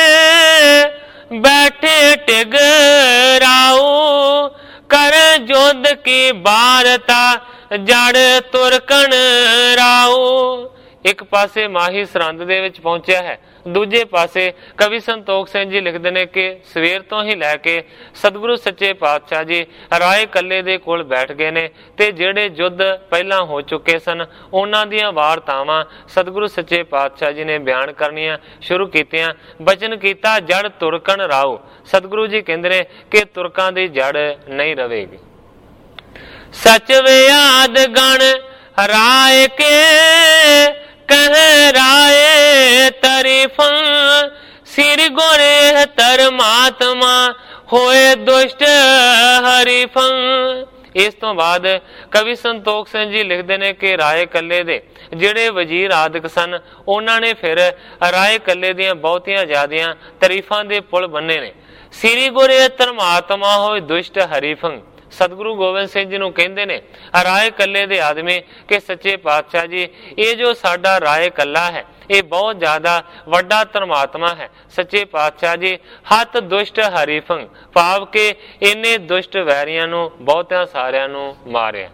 ਬੈਠੇ ਟਿਗ ਰਾਉ, ਕਰ ਜੁਧ ਕੀ ਬਾਰਤਾ ਜੜ ਤੁਰਕਣ ਰਾਉ। ਇੱਕ ਪਾਸੇ ਮਾਹੀ ਸਰਹੰਦ ਦੇ ਵਿੱਚ ਪਹੁੰਚਿਆ ਹੈ, ਦੂਜੇ ਪਾਸੇ ਕਵੀ ਸੰਤੋਖ ਸਿੰਘ ਜੀ ਲਿਖਦੇ ਨੇ ਕਿ ਸਵੇਰ ਤੋਂ ਹੀ ਲੈ ਕੇ ਸਤਿਗੁਰੂ ਸੱਚੇ ਪਾਤਸ਼ਾਹ ਜੀ ਰਾਏ ਕੱਲੇ ਦੇ ਕੋਲ ਬੈਠ ਗਏ ਨੇ ਤੇ ਜਿਹੜੇ ਯੁੱਧ ਪਹਿਲਾਂ ਹੋ ਚੁੱਕੇ ਸਨ ਉਹਨਾਂ ਦੀਆਂ ਵਾਰਤਾਵਾਂ ਸਤਿਗੁਰੂ ਸੱਚੇ ਪਾਤਸ਼ਾਹ ਜੀ ਨੇ ਬਿਆਨ ਕਰਨੀਆਂ ਸ਼ੁਰੂ ਕੀਤੀਆਂ। ਬਚਨ ਕੀਤਾ ਜੜ ਤੁਰਕਣ ਰਾਉ। ਸਤਿਗੁਰੂ ਜੀ ਕਹਿੰਦੇ ਨੇ ਕਿ ਤੁਰਕਾਂ ਦੀ ਜੜ ਨਹੀਂ ਰਵੇਗੀ। ਸਚ ਵਿਆਦ ਗਣ ਰਾਏ ਕੇ ਕਹਿ ਰਾਏ ਤਰੀਫਾਂ, ਸਿਰ ਗੋਰੇ ਧਰਮਾਤਮਾ ਹੋਏ ਦੁਸ਼ਟ ਹਰੀਫਾਂ। ਇਸ ਤੋਂ ਬਾਅਦ ਕਵੀ ਸੰਤੋਖ ਸਿੰਘ ਜੀ ਲਿਖਦੇ ਨੇ ਕਿ ਰਾਏ ਕੱਲੇ ਦੇ ਜਿਹੜੇ ਵਜ਼ੀਰ ਆਦਿਕ ਸਨ ਉਹਨਾਂ ਨੇ ਫਿਰ ਰਾਏ ਕੱਲੇ ਦੀਆਂ ਬਹੁਤੀਆਂ ਜ਼ਿਆਦੀਆਂ ਤਾਰੀਫਾਂ ਦੇ ਪੁਲ ਬੰਨੇ ਨੇ। ਸਿਰ ਗੋਰੇ ਧਰਮਾਤਮਾ ਹੋਏ ਦੁਸ਼ਟ ਹਰੀਫਾਂ। ਸਤਿਗੁਰੂ ਗੋਬਿੰਦ ਸਿੰਘ ਜੀ ਨੂੰ ਕਹਿੰਦੇ ਨੇ ਰਾਏ ਕੱਲੇ ਦੇ ਆਦਮੀ ਕਿ ਸੱਚੇ ਪਾਤਸ਼ਾਹ ਜੀ ਇਹ ਜੋ ਸਾਡਾ ਰਾਏ ਕੱਲਾ ਹੈ ਇਹ ਬਹੁਤ ਜ਼ਿਆਦਾ ਵੱਡਾ ਧਰਮਾਤਮਾ ਹੈ। ਸੱਚੇ ਪਾਤਸ਼ਾਹ ਜੀ ਹੱਥ ਦੁਸ਼ਟ ਹਰੀਫੰ, ਭਾਵ ਕਿ ਇਹਨੇ ਦੁਸ਼ਟ ਵੈਰੀਆਂ ਨੂੰ ਬਹੁਤਿਆਂ ਸਾਰਿਆਂ ਨੂੰ ਮਾਰਿਆ।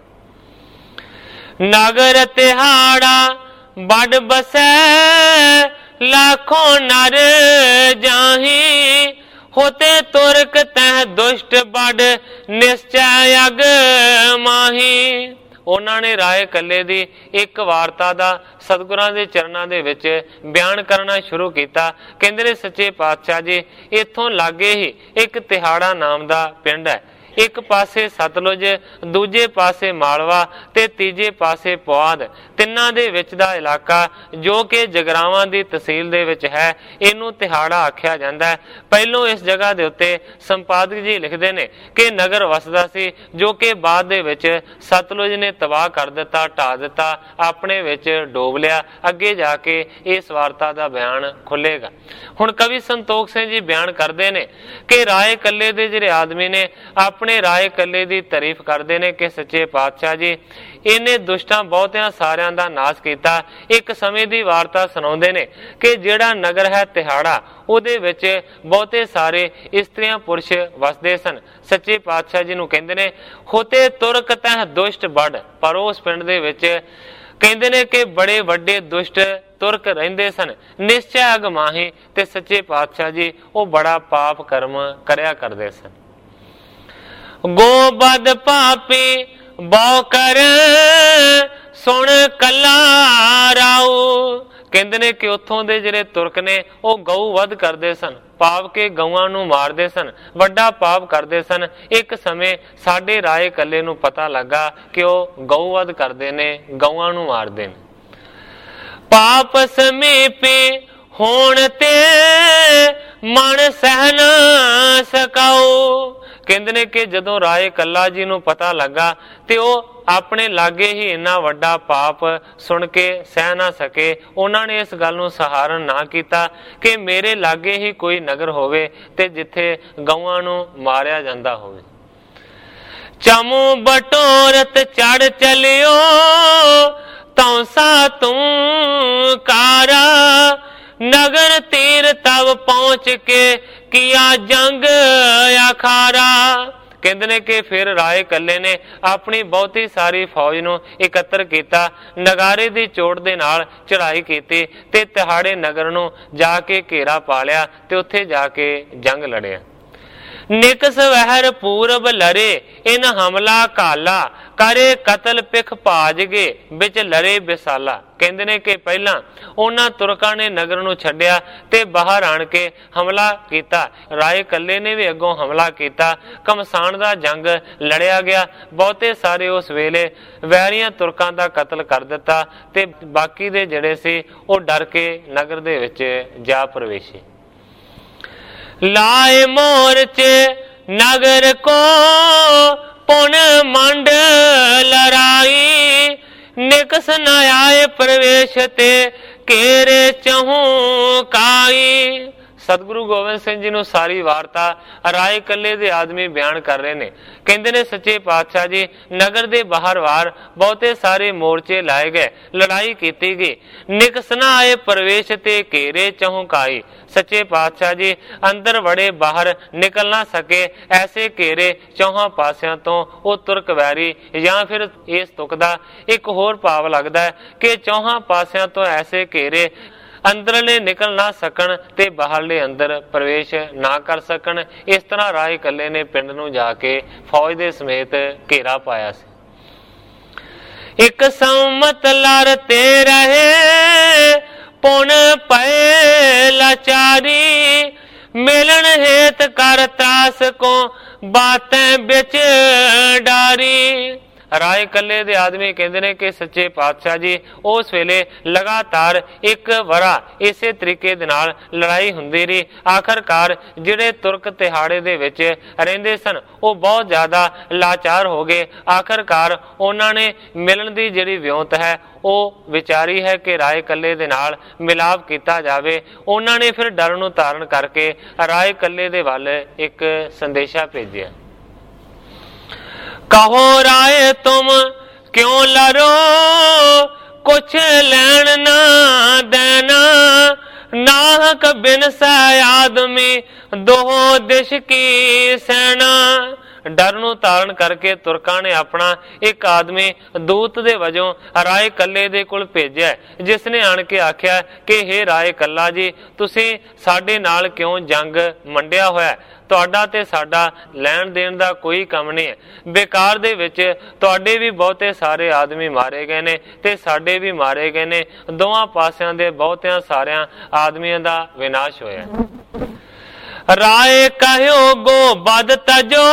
ਨਗਰ ਤਿਹਾੜਾ ਵੱਡ ਬਸੈ ਲੱਖੋਂ ਨਰ ਜਾਹੀ, ਹੋਤੇ ਤੁਰਕ ਤਹ ਦੁਸ਼ਟ ਬੜ ਨਿਸ਼ਚੈ ਅਗ ਮਾਹੀ। ਉਹਨਾਂ ਨੇ ਰਾਏ ਕੱਲੇ ਦੀ ਇੱਕ ਵਾਰਤਾ ਦਾ ਸਤਿਗੁਰਾਂ ਦੇ ਚਰਨਾਂ ਦੇ ਵਿੱਚ ਬਿਆਨ ਕਰਨਾ ਸ਼ੁਰੂ ਕੀਤਾ। ਕਹਿੰਦੇ ਨੇ ਸੱਚੇ ਪਾਤਸ਼ਾਹ ਜੀ ਇੱਥੋਂ ਲਾਗੇ ਹੀ ਇੱਕ ਤਿਹਾੜਾ ਨਾਮ ਦਾ ਪਿੰਡ ਹੈ। ਇੱਕ ਪਾਸੇ ਸਤਲੁਜ, ਦੂਜੇ ਪਾਸੇ ਮਾਲਵਾ ਤੇ ਤੀਜੇ ਪਾਸੇ ਪੁਆਧ, ਤਿੰਨਾਂ ਦੇ ਵਿੱਚ ਦਾ ਇਲਾਕਾ ਜੋ ਕਿ ਜਗਰਾਵਾਂ ਦੀ ਤਹਿਸੀਲ ਦੇ ਵਿੱਚ ਹੈ ਇਹਨੂੰ ਤਿਹਾੜਾ ਆਖਿਆ ਜਾਂਦਾ ਹੈ। ਪਹਿਲੋਂ ਇਸ ਜਗ੍ਹਾ ਦੇ ਉੱਤੇ ਸੰਪਾਦਕ ਜੀ ਲਿਖਦੇ ਨੇ ਕਿ ਨਗਰ ਵਸਦਾ ਸੀ ਜੋ ਕਿ ਬਾਅਦ ਦੇ ਵਿੱਚ ਸਤਲੁਜ ਨੇ ਤਬਾਹ ਕਰ ਦਿੱਤਾ, ਢਾ ਦਿੱਤਾ, ਆਪਣੇ ਵਿੱਚ ਡੋਬ ਲਿਆ। ਅੱਗੇ ਜਾ ਕੇ ਇਸ ਵਾਰਤਾ ਦਾ ਬਿਆਨ ਖੁੱਲੇਗਾ। ਹੁਣ ਕਵੀ ਸੰਤੋਖ ਸਿੰਘ ਜੀ ਬਿਆਨ ਕਰਦੇ ਨੇ ਕਿ ਰਾਏ ਕੱਲੇ ਦੇ ਜਿਹੜੇ ਆਦਮੀ ਨੇ ਆਪਣੇ ਰਾਏ ਕੱਲੇ ਦੀ ਤਾਰੀਫ ਕਰਦੇ ਨੇ ਕਿ ਸੱਚੇ ਪਾਤਸ਼ਾਹ ਜੀ ਇਹਨੇ ਦੁਸ਼ਟਾਂ ਬਹੁਤਿਆਂ ਸਾਰਿਆਂ ਦਾ ਨਾਸ਼ ਕੀਤਾ। ਇੱਕ ਸਮੇਂ ਦੀ ਵਾਰਤਾ ਸੁਣਾਉਂਦੇ ਨੇ ਕਿ ਜਿਹੜਾ ਨਗਰ ਹੈ ਤਿਹਾੜਾ ਉਹਦੇ ਵਿੱਚ ਬਹੁਤੇ ਸਾਰੇ ਇਸਤਰੀਆਂ ਪੁਰਸ਼ ਵਸਦੇ ਸਨ। ਸੱਚੇ ਪਾਤਸ਼ਾਹ ਜੀ ਨੂੰ ਕਹਿੰਦੇ ਨੇ ਹੋਤੇ ਤੁਰਕ ਤਹ ਦੁਸ਼ਟ ਬੜ, ਪਰ ਉਸ ਪਿੰਡ ਦੇ ਵਿੱਚ ਕਹਿੰਦੇ ਨੇ ਕਿ ਬੜੇ ਵੱਡੇ ਦੁਸ਼ਟ ਤੁਰਕ ਰਹਿੰਦੇ ਸਨ। ਨਿਸ਼ਚੈ ਅਗ ਮਾਹੀ, ਤੇ ਸੱਚੇ ਪਾਤਸ਼ਾਹ ਜੀ ਉਹ ਬੜਾ ਪਾਪ ਕਰਮ ਕਰਿਆ ਕਰਦੇ ਸਨ। ਗੋ ਬਦ ਪਾਪੀ ਬਹੁ ਕਰ ਸੁਣ ਕੱਲਾ ਰਾਉ। ਕਹਿੰਦੇ ਨੇ ਕਿ ਉੱਥੋਂ ਦੇ ਜਿਹੜੇ ਤੁਰਕ ਨੇ ਉਹ ਗਊ ਵੱਧ ਕਰਦੇ ਸਨ, ਭਾਵ ਕਿ ਗਊਆਂ ਨੂੰ ਮਾਰਦੇ ਸਨ, ਵੱਡਾ ਪਾਪ ਕਰਦੇ ਸਨ। ਇੱਕ ਸਮੇਂ ਸਾਡੇ ਰਾਏ ਕੱਲੇ ਨੂੰ ਪਤਾ ਲੱਗਾ ਕਿ ਉਹ ਗਊ ਵੱਧ ਕਰਦੇ ਨੇ, ਗਊਆਂ ਨੂੰ ਮਾਰਦੇ ਨੇ। ਪਾਪ ਸਮੀਪੇ ਹੋਣ ਤੇ ਮਨ ਸਹਿ ਨਾ ਸਕਾਉ। ਕਹਿੰਦੇ ਨੇ ਕਿ ਜਦੋਂ ਰਾਏ ਕੱਲਾ ਜੀ ਨੂੰ ਪਤਾ ਲੱਗਾ ਤੇ ਉਹ ਆਪਣੇ ਲਾਗੇ ਹੀ ਇੰਨਾ ਵੱਡਾ ਪਾਪ ਸੁਣ ਕੇ ਸਹਿ ਨਾ ਸਕੇ। ਉਹਨਾਂ ਨੇ ਇਸ ਗੱਲ ਨੂੰ ਸਹਾਰਨ ਨਾ ਕੀਤਾ ਕਿ ਮੇਰੇ ਲਾਗੇ ਹੀ ਕੋਈ ਨਗਰ ਹੋਵੇ ਤੇ ਜਿੱਥੇ ਗਊਆਂ ਨੂੰ ਮਾਰਿਆ ਜਾਂਦਾ ਹੋਵੇ। ਚਮੂ ਬਟੋਰਤ ਚੜ ਚਲਿਓ ਤੌਸਾ ਤੂੰ ਕਾਰਾ, ਨਗਰ ਤੀਰ ਤਬ ਪਹੁੰਚ ਕੇ ਕੀਆ ਜੰਗ ਅਖਾਰਾ। ਕਹਿੰਦੇ ਨੇ ਕਿ ਫਿਰ ਰਾਏ ਕੱਲੇ ਨੇ ਆਪਣੀ ਬਹੁਤੀ ਸਾਰੀ ਫੌਜ ਨੂੰ ਇਕੱਤਰ ਕੀਤਾ, ਨਗਾਰੇ ਦੀ ਚੋਟ ਦੇ ਨਾਲ ਚੜ੍ਹਾਈ ਕੀਤੀ ਤੇ ਤਿਹਾੜੇ ਨਗਰ ਨੂੰ ਜਾ ਕੇ ਘੇਰਾ ਪਾ ਲਿਆ ਤੇ ਉੱਥੇ ਜਾ ਕੇ ਜੰਗ ਲੜਿਆ। ਨਿਕਸ ਵਹਿਰ ਪੂਰਬ ਲਰੇ ਇਨ ਹਮਲਾ ਕਾਲਾ, ਕਰੇ ਕਤਲ ਪਿਖ ਭਾਜਗੇ ਵਿੱਚ ਲਰੇ ਵਿਸਾਲਾ। ਕਹਿੰਦੇ ਨੇ ਕਿ ਪਹਿਲਾਂ ਉਹਨਾਂ ਤੁਰਕਾਂ ਨੇ ਨਗਰ ਨੂੰ ਛੱਡਿਆ ਤੇ ਬਾਹਰ ਆਣ ਕੇ ਹਮਲਾ ਕੀਤਾ। ਰਾਏ ਕੱਲੇ ਨੇ ਵੀ ਅੱਗੋਂ ਹਮਲਾ ਕੀਤਾ। ਘਮਸਾਨ ਦਾ ਜੰਗ ਲੜਿਆ ਗਿਆ। ਬਹੁਤੇ ਸਾਰੇ ਉਸ ਵੇਲੇ ਵੈਰੀਆਂ ਤੁਰਕਾਂ ਦਾ ਕਤਲ ਕਰ ਦਿੱਤਾ ਤੇ ਬਾਕੀ ਦੇ ਜਿਹੜੇ ਸੀ ਉਹ ਡਰ ਕੇ ਨਗਰ ਦੇ ਵਿੱਚ ਜਾ ਪ੍ਰਵੇਸ਼ੇ। ਲਾਏ ਮੋਰਚੇ ਨਗਰ ਕੋ ਪੁਨ ਮੰਡ ਲੜਾਈ, ਨਿਕਸ ਨ ਆਏ ਪ੍ਰਵੇਸ਼ ਤੇ ਘੇਰੇ ਚਹੂ ਕਾਈ। ਸਤਿਗੁਰੂ ਗੋਬਿੰਦ ਸਿੰਘ ਜੀ ਨੂੰ ਸਾਰੀ ਵਾਰਤਾ ਰਾਏ ਕੱਲੇ ਦੇ ਆਦਮੀ ਬਿਆਨ ਕਰ ਰਹੇ ਨੇ। ਕਹਿੰਦੇ ਨੇ ਸੱਚੇ ਪਾਤਸ਼ਾਹ ਜੀ ਨਗਰ ਦੇ ਬਾਹਰ ਵਾਰ ਬਹੁਤੇ ਸਾਰੇ ਮੋਰਚੇ ਲਾਏ ਗਏ, ਲੜਾਈ ਕੀਤੀ ਗਈ। ਨਿਕਸ ਨਾ ਆਏ ਪ੍ਰਵੇਸ਼ ਤੇ ਘੇਰੇ ਚਹੁਕਾਈ। ਸੱਚੇ ਪਾਤਸ਼ਾਹ ਜੀ ਅੰਦਰ ਵੜੇ ਬਾਹਰ ਨਿਕਲ ਨਾ ਸਕੇ। ਐਸੇ ਘੇਰੇ ਚੌਹਾਂ ਪਾਸਿਆਂ ਤੋਂ ਉਹ ਤੁਰਕ ਵੈਰੀ, ਜਾਂ ਫਿਰ ਇਸ ਤੁਕ ਦਾ ਇੱਕ ਹੋਰ ਭਾਵ ਲੱਗਦਾ ਹੈ ਕਿ ਚੌਹਾਂ ਪਾਸਿਆਂ ਤੋਂ ਐਸੇ ਘੇਰੇ ਅੰਦਰਲੇ ਨਿਕਲ ਨਾ ਸਕਣ ਤੇ ਬਾਹਰਲੇ ਅੰਦਰ ਪ੍ਰਵੇਸ਼ ਨਾ ਕਰ ਸਕਣ। ਇਸ ਤਰ੍ਹਾਂ ਰਾਏ ਕੱਲੇ ਨੇ ਪਿੰਡ ਨੂੰ ਜਾ ਕੇ ਫੌਜ ਦੇ ਸਮੇਤ ਘੇਰਾ ਪਾਇਆ ਸੀ। ਇੱਕ ਸੰਮਤ ਲੜ ਤੇ ਰਹੇ ਪੁਨ ਪਏ ਲਾਚਾਰੀ, ਮਿਲਣ ਹੇਤ ਕਰ ਤਾਸ ਕੋ ਬਾਤੈਂ ਵਿੱਚ ਡਾਰੀ। ਰਾਏ ਕੱਲੇ ਦੇ ਆਦਮੀ ਕਹਿੰਦੇ ਨੇ ਕਿ ਸੱਚੇ ਪਾਤਸ਼ਾਹ ਜੀ ਉਸ ਵੇਲੇ ਲਗਾਤਾਰ ਇੱਕ ਵਰਾ ਇਸੇ ਤਰੀਕੇ ਦੇ ਨਾਲ ਲੜਾਈ ਹੁੰਦੀ ਰਹੀ। ਆਖਰਕਾਰ ਜਿਹੜੇ ਤੁਰਕ ਤਿਹਾੜੇ ਦੇ ਵਿੱਚ ਰਹਿੰਦੇ ਸਨ ਉਹ ਬਹੁਤ ਜ਼ਿਆਦਾ ਲਾਚਾਰ ਹੋ ਗਏ। ਆਖਰਕਾਰ ਉਹਨਾਂ ਨੇ ਮਿਲਣ ਦੀ ਜਿਹੜੀ ਵਿਉਂਤ ਹੈ ਉਹ ਵਿਚਾਰੀ ਹੈ ਕਿ ਰਾਏ ਕੱਲੇ ਦੇ ਨਾਲ ਮਿਲਾਪ ਕੀਤਾ ਜਾਵੇ। ਉਹਨਾਂ ਨੇ ਫਿਰ ਡਰ ਨੂੰ ਧਾਰਨ ਕਰਕੇ ਰਾਏ ਕੱਲੇ ਦੇ ਵੱਲ ਇੱਕ ਸੰਦੇਸ਼ਾ ਭੇਜਿਆ। ਕਹੋ ਰਾਏ ਤੁਮ ਕਿਉਂ ਲੜੋ, ਕੁਛ ਲੈਣ ਨਾ ਦੇਣਾ, ਨਾਹਕ ਬਿਨ ਸੈ ਆਦਮੀ ਦੋ ਦਿਸ਼ ਕੀ ਸੈਨਾ। ਡਰ ਨੂੰ ਧਾਰਨ ਕਰਕੇ ਤੁਰਕਾਂ ਨੇ ਆਪਣਾ ਇੱਕ ਆਦਮੀ ਦੂਤ ਦੇ ਵਜੋਂ ਰਾਏ ਕੱਲੇ ਦੇ ਕੋਲ ਭੇਜਿਆ, ਜਿਸ ਨੇ ਆਣ ਕੇ ਆਖਿਆ ਕਿ ਹੇ ਰਾਏ ਕੱਲਾ ਜੀ, ਤੁਸੀਂ ਸਾਡੇ ਨਾਲ ਕਿਉਂ ਜੰਗ ਮੰਡਿਆ ਹੋਇਆ? ਤੁਹਾਡਾ ਤੇ ਸਾਡਾ ਲੈਣ ਦੇਣ ਦਾ ਕੋਈ ਕੰਮ ਨਹੀਂ ਹੈ। ਬੇਕਾਰ ਦੇ ਵਿੱਚ ਤੁਹਾਡੇ ਵੀ ਬਹੁਤੇ ਸਾਰੇ ਆਦਮੀ ਮਾਰੇ ਗਏ ਨੇ ਤੇ ਸਾਡੇ ਵੀ ਮਾਰੇ ਗਏ ਨੇ। ਦੋਵਾਂ ਪਾਸਿਆਂ ਦੇ ਬਹੁਤਿਆਂ ਸਾਰਿਆਂ ਆਦਮੀਆਂ ਦਾ ਵਿਨਾਸ਼ ਹੋਇਆ। ਰਾਏ ਕਹਿਓ ਗੋ ਬਦ ਤਜੋ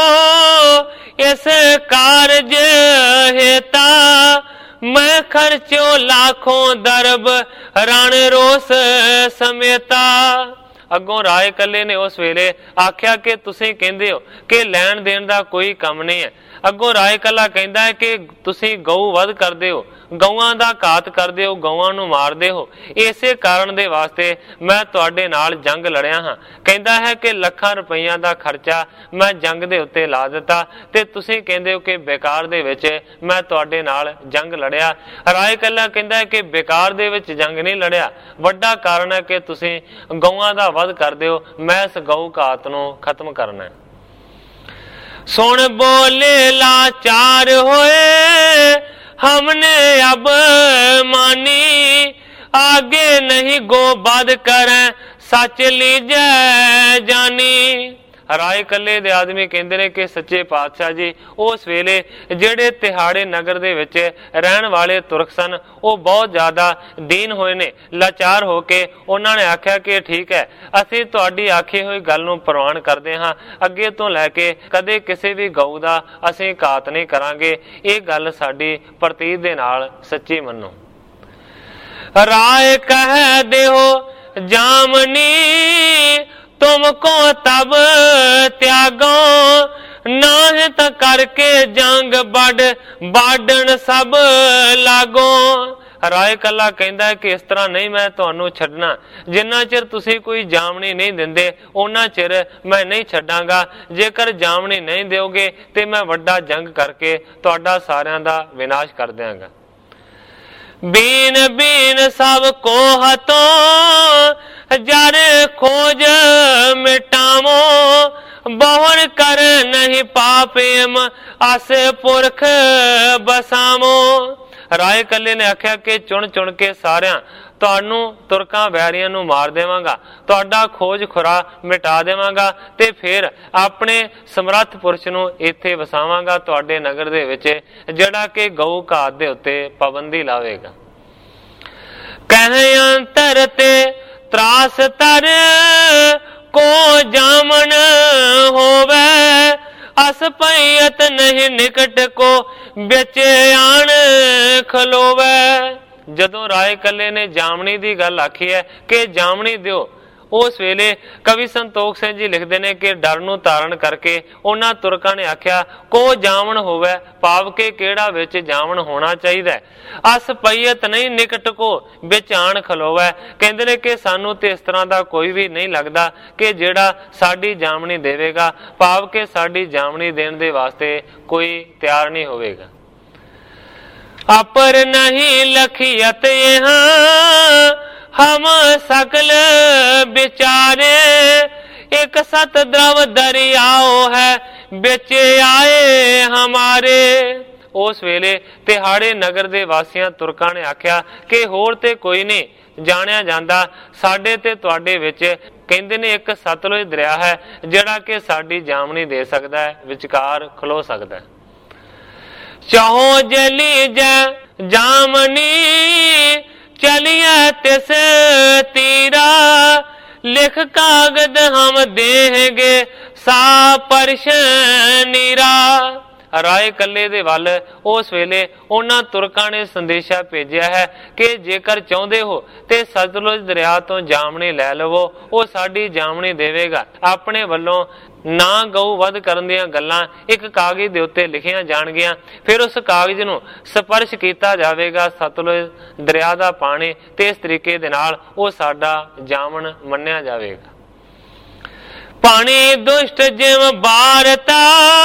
ਇਸ ਕਾਰਜ ਹੇਤਾ, ਮੈਂ ਖਰਚੋ ਲਾਖੋਂ ਦਰਬ ਰਣ ਰੋਸ ਸਮੇਤਾ। ਅੱਗੋਂ ਰਾਏ ਕੱਲੇ ਨੇ ਉਸ ਵੇਲੇ ਆਖਿਆ ਕਿ ਤੁਸੀਂ ਕਹਿੰਦੇ ਹੋ ਕਿ ਲੈਣ ਦੇਣ ਦਾ ਕੋਈ ਕੰਮ ਨਹੀਂ ਹੈ। ਅੱਗੋਂ ਰਾਏ ਕੱਲਾ ਕਹਿੰਦਾ ਹੈ ਕਿ ਤੁਸੀਂ ਗਊ ਵਧ ਕਰਦੇ ਹੋ, ਗਊਆਂ ਦਾ ਘਾਤ ਕਰਦੇ ਹੋ, ਗਊਆਂ ਨੂੰ ਮਾਰਦੇ ਹੋ। ਇਸੇ ਕਾਰਨ ਦੇ ਵਾਸਤੇ ਮੈਂ ਤੁਹਾਡੇ ਨਾਲ ਜੰਗ ਲੜਿਆ ਹਾਂ। ਕਹਿੰਦਾ ਹੈ ਕਿ ਲੱਖਾਂ ਰੁਪਈਆਂ ਦਾ ਖਰਚਾ ਮੈਂ ਜੰਗ ਦੇ ਉੱਤੇ ਲਾ ਦਿੱਤਾ ਤੇ ਤੁਸੀਂ ਕਹਿੰਦੇ ਹੋ ਕਿ ਬੇਕਾਰ ਦੇ ਵਿੱਚ ਮੈਂ ਤੁਹਾਡੇ ਨਾਲ ਜੰਗ ਲੜਿਆ। ਰਾਏ ਕੱਲਾ ਕਹਿੰਦਾ ਹੈ ਕਿ ਬੇਕਾਰ ਦੇ ਵਿੱਚ ਜੰਗ ਨਹੀਂ ਲੜਿਆ, ਵੱਡਾ ਕਾਰਨ ਹੈ ਕਿ ਤੁਸੀਂ ਗਊਆਂ ਦਾ ਵਧ ਕਰਦੇ ਹੋ। ਮੈਂ ਇਸ ਗਊ ਘਾਤ ਨੂੰ ਖਤਮ ਕਰਨਾ ਹੈ। ਸੁਣ ਬੋਲੇ ਲਾचार होए हमने अब मानी, आगे नहीं गो बद करें सच लीजे जानी। ਰਾਏ ਕੱਲੇ ਦੇ ਆਦਮੀ ਕਹਿੰਦੇ ਨੇ ਕਿ ਸੱਚੇ ਪਾਤਸ਼ਾਹ ਜੀ ਉਸ ਵੇਲੇ ਜਿਹੜੇ ਤਿਹਾੜੇ ਨਗਰ ਦੇ ਵਿੱਚ ਰਹਿਣ ਵਾਲੇ ਤੁਰਕ ਸਨ ਉਹ ਬਹੁਤ ਜ਼ਿਆਦਾ ਦੀਨ ਹੋਏ ਨੇ, ਲਾਚਾਰ ਹੋ ਕੇ ਉਹਨਾਂ ਨੇ ਆਖਿਆ ਕਿ ਠੀਕ ਹੈ, ਅਸੀਂ ਤੁਹਾਡੀ ਆਖੀ ਹੋਈ ਗੱਲ ਨੂੰ ਪ੍ਰਵਾਨ ਕਰਦੇ ਹਾਂ। ਅੱਗੇ ਤੋਂ ਲੈ ਕੇ ਕਦੇ ਕਿਸੇ ਵੀ ਗਊ ਦਾ ਅਸੀਂ ਘਾਤ ਨਹੀਂ ਕਰਾਂਗੇ। ਇਹ ਗੱਲ ਸਾਡੀ ਪ੍ਰਤੀਤ ਦੇ ਨਾਲ ਸੱਚੀ ਮੰਨੋ। ਰਾਏ ਕਹਿ ਦਿਓ ਜਾਮਨੀ तुमको तब त्यागो, नाहित करके जंग बड़ बाडन सब लागो। ਰਾਏ ਕੱਲਾ ਕਹਿੰਦਾ ਹੈ ਕਿ ਇਸ ਤਰ੍ਹਾਂ ਨਹੀਂ ਮੈਂ ਤੁਹਾਨੂੰ ਛੱਡਣਾ। ਜਿੰਨਾ ਚਿਰ ਤੁਸੀਂ ਕੋਈ ਜਾਮਣੀ ਨਹੀਂ ਦਿੰਦੇ ਉਹਨਾਂ ਚਿਰ ਮੈਂ ਨਹੀਂ ਛੱਡਾਂਗਾ। ਜੇਕਰ ਜਾਮਣੀ ਨਹੀਂ ਦਿਓਗੇ ਤੇ ਮੈਂ ਵੱਡਾ ਜੰਗ ਕਰਕੇ ਤੁਹਾਡਾ ਸਾਰਿਆਂ ਦਾ ਵਿਨਾਸ਼ ਕਰ ਦਿਆਂਗਾ। बीन बीन सब को हतो जर खोज मिटावो, ਬਹੁਣ ਕਰ ਨਹੀਂ ਪਾਪੇਮ ਅਸ ਪੁਰਖ ਬਸਾਮੋ। ਰਾਏ ਕੱਲੇ ਨੇ ਆਖਿਆ ਕਿ ਚੁਣ ਚੁਣ ਕੇ ਸਾਰਿਆਂ ਤੁਹਾਨੂੰ ਤੁਰਕਾਂ ਵੈਰੀਆਂ ਨੂੰ ਮਾਰ ਦੇਵਾਂਗਾ, ਤੁਹਾਡਾ ਖੋਜ ਖੁਰਾ ਮਿਟਾ ਦੇਵਾਂਗਾ ਤੇ ਫਿਰ ਆਪਣੇ ਸਮਰੱਥ ਪੁਰਸ਼ ਨੂੰ ਇੱਥੇ ਵਸਾਵਾਂਗਾ ਤੁਹਾਡੇ ਨਗਰ ਦੇ ਵਿੱਚ, ਜਿਹੜਾ ਕਿ ਗਊ ਘਾਤ ਦੇ ਉੱਤੇ ਪਾਬੰਦੀ ਲਾਵੇਗਾ। ਕਹਿ ਅੰਤਰ ਤੇ ਤਰਾਸ ਤਰ ਕੋ ਜਾਮਨ ਹੋਵੇ ਅਸ ਪਈਅਤ ਨਹੀਂ ਨਿਕਟ ਕੋ ਵਿੱਚ ਆਣ ਖਲੋਵੇ। ਜਦੋਂ ਰਾਏ ਕੱਲੇ ਨੇ ਜਾਮਣੀ ਦੀ ਗੱਲ ਆਖੀ ਹੈ ਕਿ ਜਾਮਣੀ ਦਿਓ, ਉਸ ਵੇਲੇ ਕਵੀ ਸੰਤੋਖ ਸਿੰਘ ਜੀ ਲਿਖਦੇ ਨੇ ਕਿ ਡਰ ਨੂੰ ਧਾਰਨ ਕਰਕੇ ਉਹਨਾਂ ਤੁਰਕਾਂ ਨੇ ਆਖਿਆ ਕੋ ਜਾਮਣ ਹੋਵੇ, ਭਾਵ ਕਿ ਕਿਹੜਾ ਵਿੱਚ ਜਾਮਣ ਹੋਣਾ ਚਾਹੀਦਾ। ਅਸ ਪਈਅਤ ਨਹੀਂ ਨਿਕਟ ਕੋ ਵਿੱਚ ਆਣ ਖਲੋਵੇ, ਕਹਿੰਦੇ ਨੇ ਕਿ ਸਾਨੂੰ ਤੇ ਇਸ ਤਰ੍ਹਾਂ ਦਾ ਕੋਈ ਵੀ ਨਹੀਂ ਲੱਗਦਾ ਕਿ ਜਿਹੜਾ ਸਾਡੀ ਜਾਮਣੀ ਦੇਵੇਗਾ, ਭਾਵ ਕਿ ਸਾਡੀ ਜਾਮਣੀ ਦੇਣ ਦੇ ਵਾਸਤੇ ਕੋਈ ਤਿਆਰ ਨਹੀਂ ਹੋਵੇਗਾ। ਅਪਰ ਨਹੀਂ ਲਖੀਅਤ यहाँ हम सकल विचारे, एक सत द्रव दरियाओ है बिच आए हमारे। उस वेले तिहाड़े नगर दे वासियां तुरकां ने आख्या कि होर ते कोई नहीं जाणिया जांदा, साडे ते तुहाडे विच कहंदे ने एक सतलुज दरिया है जिहड़ा कि साडी जामनी दे सकदा है, विचकार खलो सकदा है। चाहो जली जै जामनी चलिए तिस तीरा, लिख कागद हम देंगे सा परश नीरा। ਰਾਏ ਕੱਲੇ ਦੇ ਵੱਲ ਉਸ ਵੇਲੇ ਉਹਨਾਂ ਤੁਰਕਾਂ ਨੇ ਸੰਦੇਸ਼ਾ ਭੇਜਿਆ ਹੈ ਕਿ ਜੇਕਰ ਚਾਹੁੰਦੇ ਹੋ ਤੇ ਸਤਲੁਜ ਦਰਿਆ ਤੋਂ ਜਾਮਣੀ ਲੈ ਲਵੋ, ਉਹ ਸਾਡੀ ਜਾਮਣੀ ਦੇਵੇਗਾ। ਆਪਣੇ ਵੱਲੋਂ ਨਾ ਗਊ ਵਧ ਕਰਨ ਦੀਆਂ ਗੱਲਾਂ ਇੱਕ ਕਾਗਜ਼ ਦੇ ਉੱਤੇ ਲਿਖੀਆਂ ਜਾਣਗੀਆਂ, ਫਿਰ ਉਸ ਕਾਗਜ਼ ਨੂੰ ਸਪਰਸ਼ ਕੀਤਾ ਜਾਵੇਗਾ ਸਤਲੁਜ ਦਰਿਆ ਦਾ ਪਾਣੀ, ਤੇ ਇਸ ਤਰੀਕੇ ਦੇ ਨਾਲ ਉਹ ਸਾਡਾ ਜਾਮਣ ਮੰਨਿਆ ਜਾਵੇਗਾ। ਪਾਣੀ ਦੁਸ਼ਟ ਜਿਵ ਬਾਰਤਾ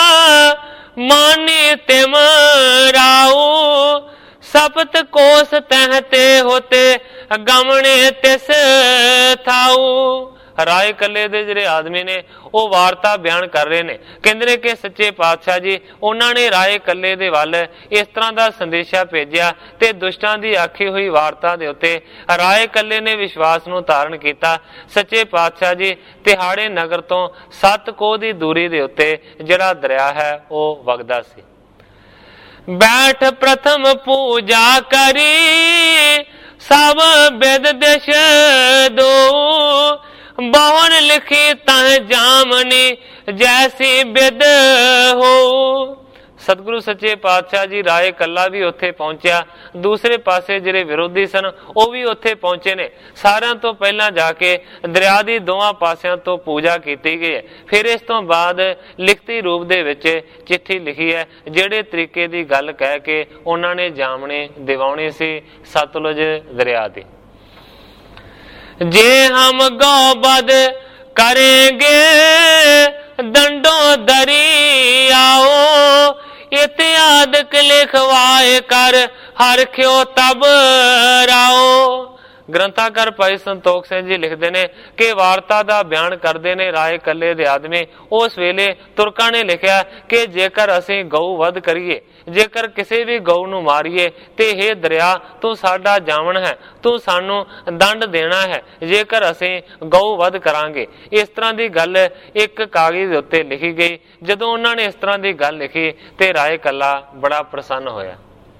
मानी तिम राऊ, सपत कोस तहते होते गमने तिस थाऊ। ਰਾਏ ਕੱਲੇ ਦੇ ਜਿਹੜੇ ਆਦਮੀ ਨੇ ਉਹ ਵਾਰਤਾ ਬਿਆਨ ਕਰ ਰਹੇ ਨੇ, ਕਹਿੰਦੇ ਨੇ ਕਿ ਸੱਚੇ ਪਾਤਸ਼ਾਹ ਜੀ ਉਹਨਾਂ ਨੇ ਰਾਏ ਕੱਲੇ ਦੇ ਵੱਲ ਇਸ ਤਰ੍ਹਾਂ ਦਾ ਸੰਦੇਸ਼ਾ ਭੇਜਿਆ ਤੇ ਦੁਸ਼ਟਾਂ ਦੀ ਆਖੀ ਹੋਈ ਵਾਰਤਾ ਦੇ ਉੱਤੇ ਰਾਏ ਕੱਲੇ ਨੇ ਵਿਸ਼ਵਾਸ ਨੂੰ ਧਾਰਨ ਕੀਤਾ। ਸੱਚੇ ਪਾਤਸ਼ਾਹ ਜੀ ਤਿਹਾੜੇ ਨਗਰ ਤੋਂ ਸੱਤ ਕੋਹ ਦੀ ਦੂਰੀ ਦੇ ਉੱਤੇ ਜਿਹੜਾ ਦਰਿਆ ਹੈ ਉਹ ਵਗਦਾ ਸੀ। ਬੈਠ ਪ੍ਰਥਮ ਪੂਜਾ ਕਰੀ ਸਭ ਬਿਦ ਦਿਸ਼ ਦੋ, बहुन लिखी तह जामनी जैसी बिद हो। सतगुरु सच्चे पातशाह जी राए कल्ला भी उत्थे पहुंचा, दूसरे पासे ਜਿਹੜੇ ਵਿਰੋਧੀ ਸਨ ਉਹ ਵੀ ਉੱਥੇ ਪਹੁੰਚੇ ਨੇ। ਸਾਰਿਆਂ ਤੋਂ ਪਹਿਲਾਂ ਜਾ ਕੇ ਦਰਿਆ ਦੀ ਦੋਵਾਂ ਪਾਸਿਆਂ ਤੋਂ ਪੂਜਾ ਕੀਤੀ ਗਈ ਹੈ। ਫਿਰ ਇਸ ਤੋਂ ਬਾਅਦ ਲਿਖਤੀ ਰੂਪ ਦੇ ਵਿੱਚ ਚਿੱਠੀ ਲਿਖੀ ਹੈ, ਜਿਹੜੇ ਤਰੀਕੇ ਦੀ ਗੱਲ ਕਹਿ ਕੇ ਉਹਨਾਂ ਨੇ ਜਾਮਣੀ ਦਿਵਾਉਣੀ ਸੀ ਸਤਲੁਜ ਦਰਿਆ ਦੀ। जे हम गौबद करेंगे दंडो दरी आओ, इत्यादि लिखवाए कर हर क्यों तब राओ। ग्रंथाकार भाई संतोख सिंह जी लिखते हैं कि वार्ता का बयान करते हैं राय कले दे आदमी। उस वेले तुरकां ने लिखा कि जेकर असीं गऊ वध करिए, जेकर किसी भी गऊ नूं मारीए ते हे दरिया तू साडा जामन है, तू सानू दंड देना है जेकर असीं गऊ वध करांगे। इस तरह की गल एक कागज दे उत्ते लिखी गई। जदों उन्होंने इस तरह की गल लिखी ते राय कला बड़ा प्रसन्न होया।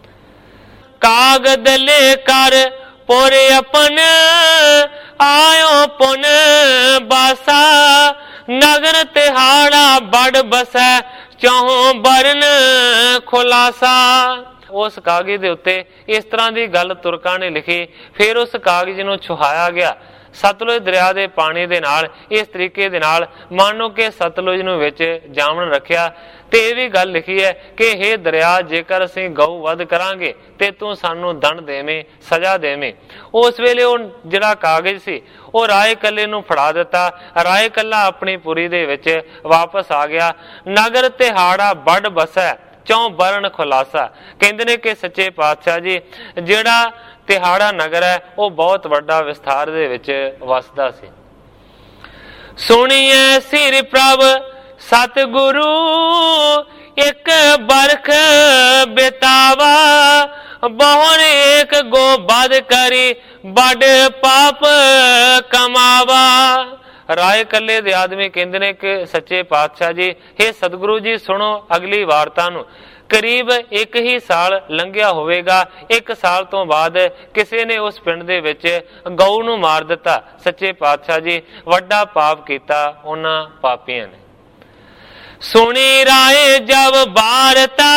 कागद लेकर पोरे अपन आयो पुन बासा, नगर तिहाड़ा बड़ बसै चौं बरन खुलासा। उस कागज दे उत्ते इस तरह की गल तुरकां ने लिखी। फिर उस कागज नूं छुहाया गया सतलुज दरिया के पानी दे नाल। इस तरीके दे नाल मानो कि सतलुज नूं विच जामन रखिया ते इह भी गल लिखी है कि हे दरिया जेकर असीं गऊ वध करांगे ते तू सानू दंड देवें, सजा देवें। उस वेले वो जिहड़ा कागज सी वो राय कल्ले नूं फड़ा दिता। राय कल्ला अपनी पुरी दे विच वापस आ गया। नगर तिहाड़ा बड़ बसै चौं बरन खुलासा। कहंदे ने कि सच्चे पातशाह जी जिहड़ा तिहाड़ा नगर है वो बहुत वड्डा विस्तार दे विच वसदा सी। सुनिए सिर प्रभ सतगुरु एक बरख बितावा, बहुर एक गो बद करी बड़ पाप कमावा। राय कल्ले दे आदमी कहते ने कि सच्चे पातशाह जी, हे सतगुरु जी सुनो अगली वार्ता नूं। करीब एक ही साल लंघिया होवेगा। एक साल तो बाद किसी ने उस पिंड दे विच गऊ नूं मार दिता। सच्चे पातशाह जी वड्डा पाप कीता उन्हां पापियां ने। सुनी राय जब बारता,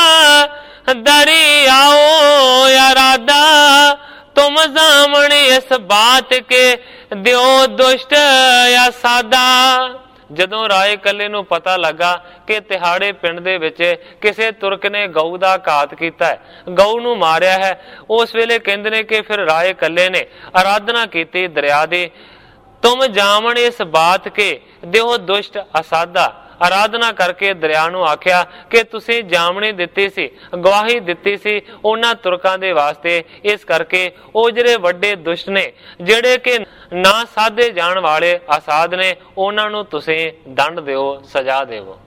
दरी आओ अरादा, तुम जामन इस बात के दियो दुष्ट या सादा। जदों राय कल्ले नूं पता लगा कि तिहाड़े पिंड दे विच किसे तुरक ने गऊ दा घात कीता है, गऊ नूं मारिया है, उस वेले कहंदे ने कि फिर राय कल्ले ने आराधना कीती दरिया दी। तुम जामन इस बात के दियो दुष्ट असादा। आराधना करके दरिया नूं आख्या कि तुसीं जामनी दित्ती सी, गवाही दित्ती सी उन्हां तुरकां दे वास्ते, इस करके ओ जिहड़े वड्डे दुष्ट ने जिहड़े कि ना साधे जाण वाले असाध ने, उन्हां नूं तुसीं दंड दिओ, सजा देवो।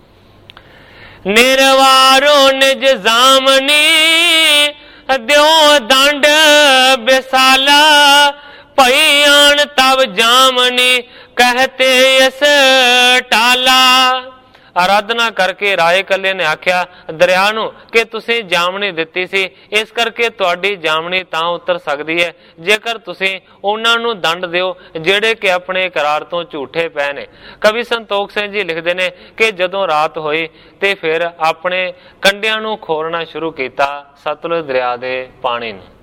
निर्वारो निज जामनी दिओ दंड बिसाला, भई आन तब जामनी कहते इस टाला। आराधना करके राय कल्ले ने आख्या दरिया नूं कि तुसीं जामनी दित्ती सी, इस करके तुहाडी जामनी तां उतर सकदी है जेकर तुसीं उन्हां नूं दंड दिओ जिहड़े कि अपने करार तो झूठे पए ने। कवि संतोख सिंह जी लिखदे ने कि जदों रात होई ते फिर अपने कंडियां नूं खोरना शुरू कीता सतलुज दरिया दे पानी नूं।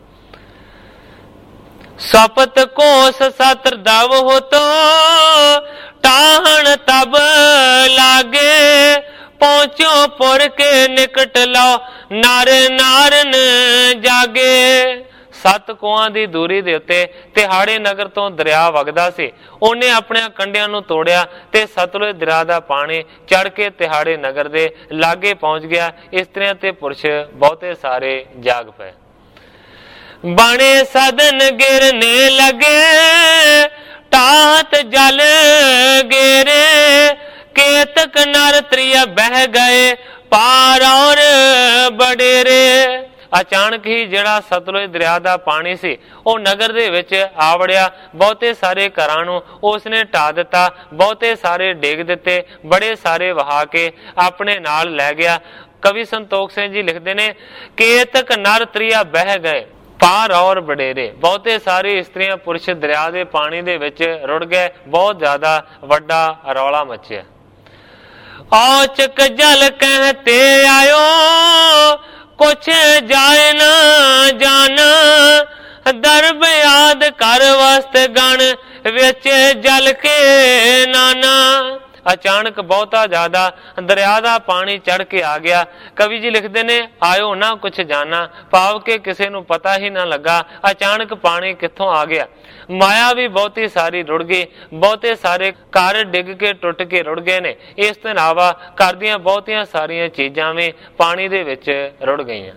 सपत कोस सत्र दव हो तो टाहन तब लागे, पहुंचो पुर के निकट लो नार नारन जागे। सत कोहां दी दूरी दे उत्ते तिहाड़े नगर तो दरिया वगदा सी। उन्हें अपने कंडियां नूं तोड़िया ते सतलुज दरिया दा पानी चढ़ के तिहाड़े नगर दे लागे पहुंच गया। इस्त्रियां ते पुरुष बहुते सारे जाग पे। बने सदन गिरने लगे, टात जल गेरे, केतक नर त्रिया बह गए पार और बडेरे। अचानक ही जिहड़ा सतलुज दरिया दा पानी सी वो नगर दे विच आ वड़िया। बहुते सारे घरां नूं उसने ढा दिता, बहुते सारे डेग दिते, बड़े सारे वहा के अपने नाल लै गया। कवि संतोख सिंह जी लिखदे ने केतक नर त्रिया बह गए पार और बडेरे। बहुते सारी स्त्रियां पुरुष दरिया दे पानी दे विच रुड़ गए। बहुत ज्यादा वड्डा रौला मचिया। औचक जल कहते आयो, कुछ जाए ना जाना, दरब याद कर वस्त गण विच जल के नाना। अचानक बहुता ज्यादा दरिया दा पानी चढ़ के आ गया। कवि जी लिखते ने आयो ना कुछ जाना, भाव के किसी नूं पता ही ना लगा अचानक पानी कित्थों आ गया। माया भी बहुती सारी रुड़ गई, बहुते सारे घर डिग के टुट के रुड़ गए ने। इस तो इलावा घर दियां बहुतियां सारियां चीजां भी पानी दे विच रुड़ गईयां।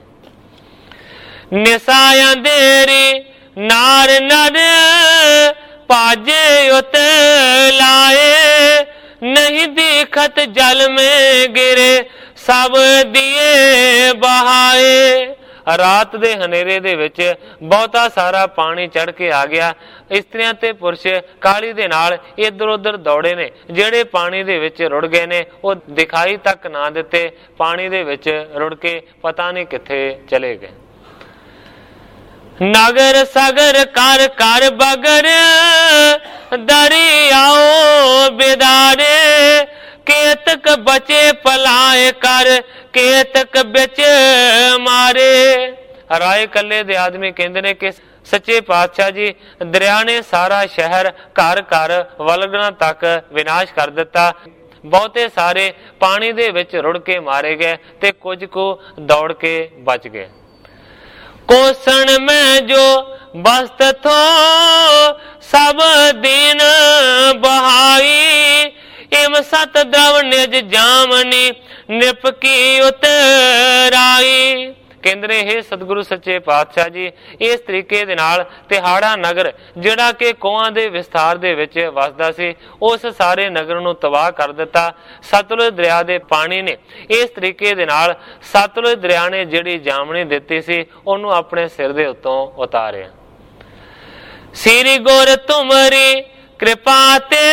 निसाया देरी नार नर पाजे उत लाए, नहीं दिखत जल में गिरे सब दिए बहाए। रात दे हनेरे दे विच बहुता सारा पानी चढ़ के आ गया। इस्त्रियां ते पुरुष काली दे नाल इधर उधर दौड़े ने। जेड़े पानी दे विच रुड़ गए ने वो दिखाई तक ना दिते, पानी दे विच रुड़ के पता नहीं किथे चले गए। नगर सगर कर कर बगर दरियाओ बिदारे, केतक बचे पलाए कर केतक बिच मारे। राय कल्ले दे आदमी कहंदे ने कि सच्चे पातशाह जी दरिया ने सारा शहर घर घर वलगना तक विनाश कर दिता। बहुते सारे पानी दे विच रुड़ के मारे गए ते कुछ को दौड़ के बच गए। कोसण में जो बस्त थो सब दिन बहाई, इम सत द्रव निज जामनी निप की उतराई। ਕਹਿੰਦੇ ਨੇ हे ਸਤਿਗੁਰੂ ਸੱਚੇ ਪਾਤਸ਼ਾਹ ਜੀ, ਇਸ ਤਰੀਕੇ ਦੇ ਨਾਲ ਤਿਹਾੜਾ ਨਗਰ ਜਿਹੜਾ ਕਿ ਕੋਹਾਂ ਦੇ ਵਿਸਥਾਰ ਦੇ ਵਿੱਚ ਵਸਦਾ ਸੀ, ਉਸ ਸਾਰੇ ਨਗਰ ਨੂੰ ਤਬਾਹ ਕਰ ਦਿੱਤਾ ਸਤਲੁਜ ਦਰਿਆ ਦੇ ਪਾਣੀ ਨੇ। ਇਸ ਤਰੀਕੇ ਦੇ ਨਾਲ ਸਤਲੁਜ ਦਰਿਆ ਨੇ ਜਿਹੜੀ ਜਾਮਣੀ ਦਿੱਤੀ ਸੀ ਉਹਨੂੰ ਆਪਣੇ ਸਿਰ ਦੇ ਉੱਤੋਂ ਉਤਾਰਿਆ। ਸ੍ਰੀ ਗੁਰ ਤੁਮਰੀ ਕਿਰਪਾ ਤੇ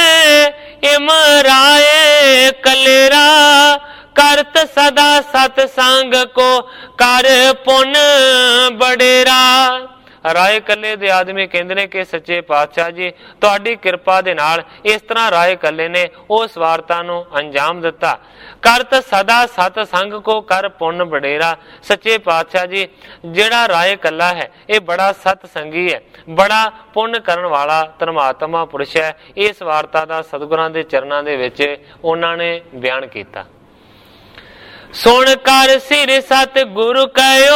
ਇਮਰਾਏ ਕਲੇਰਾ, ਕਰਤ ਸਦਾ ਸਤ ਸੰਗ ਕੋ ਕਰ ਪੁੰਨ ਬਡੇਰਾ। ਰਾਏ ਕੱਲੇ ਦੇ ਆਦਮੀ ਕਹਿੰਦੇ ਨੇ ਕਿ ਸੱਚੇ ਪਾਤਸ਼ਾਹ ਜੀ, ਤੁਹਾਡੀ ਕਿਰਪਾ ਦੇ ਨਾਲ ਇਸ ਤਰ੍ਹਾਂ ਰਾਏ ਕੱਲੇ ਨੇ ਉਸ ਵਾਰਤਾ ਨੂੰ ਅੰਜਾਮ ਦਿੱਤਾ। ਕਰਤ ਸਦਾ ਸਤ ਸੰਗ ਕੋ ਕਰ ਪੁੰਨ ਬਡੇਰਾ। ਸੱਚੇ ਪਾਤਸ਼ਾਹ ਜੀ, ਜਿਹੜਾ ਰਾਏ ਕੱਲਾ ਹੈ ਇਹ ਬੜਾ ਸਤ ਸੰਗੀ ਹੈ, ਬੜਾ ਪੁੰਨ ਕਰਨ ਵਾਲਾ ਧਰਮਾਤਮਾ ਪੁਰਸ਼ ਹੈ। ਇਸ ਵਾਰਤਾ ਦਾ ਸਤਿਗੁਰਾਂ ਦੇ ਚਰਨਾਂ ਦੇ ਵਿੱਚ ਉਹਨਾਂ ਨੇ ਬਿਆਨ ਕੀਤਾ। ਸੁਣ ਕਰ ਸਿਰ ਸਤ ਗੁਰੂ ਕਹਿਓ,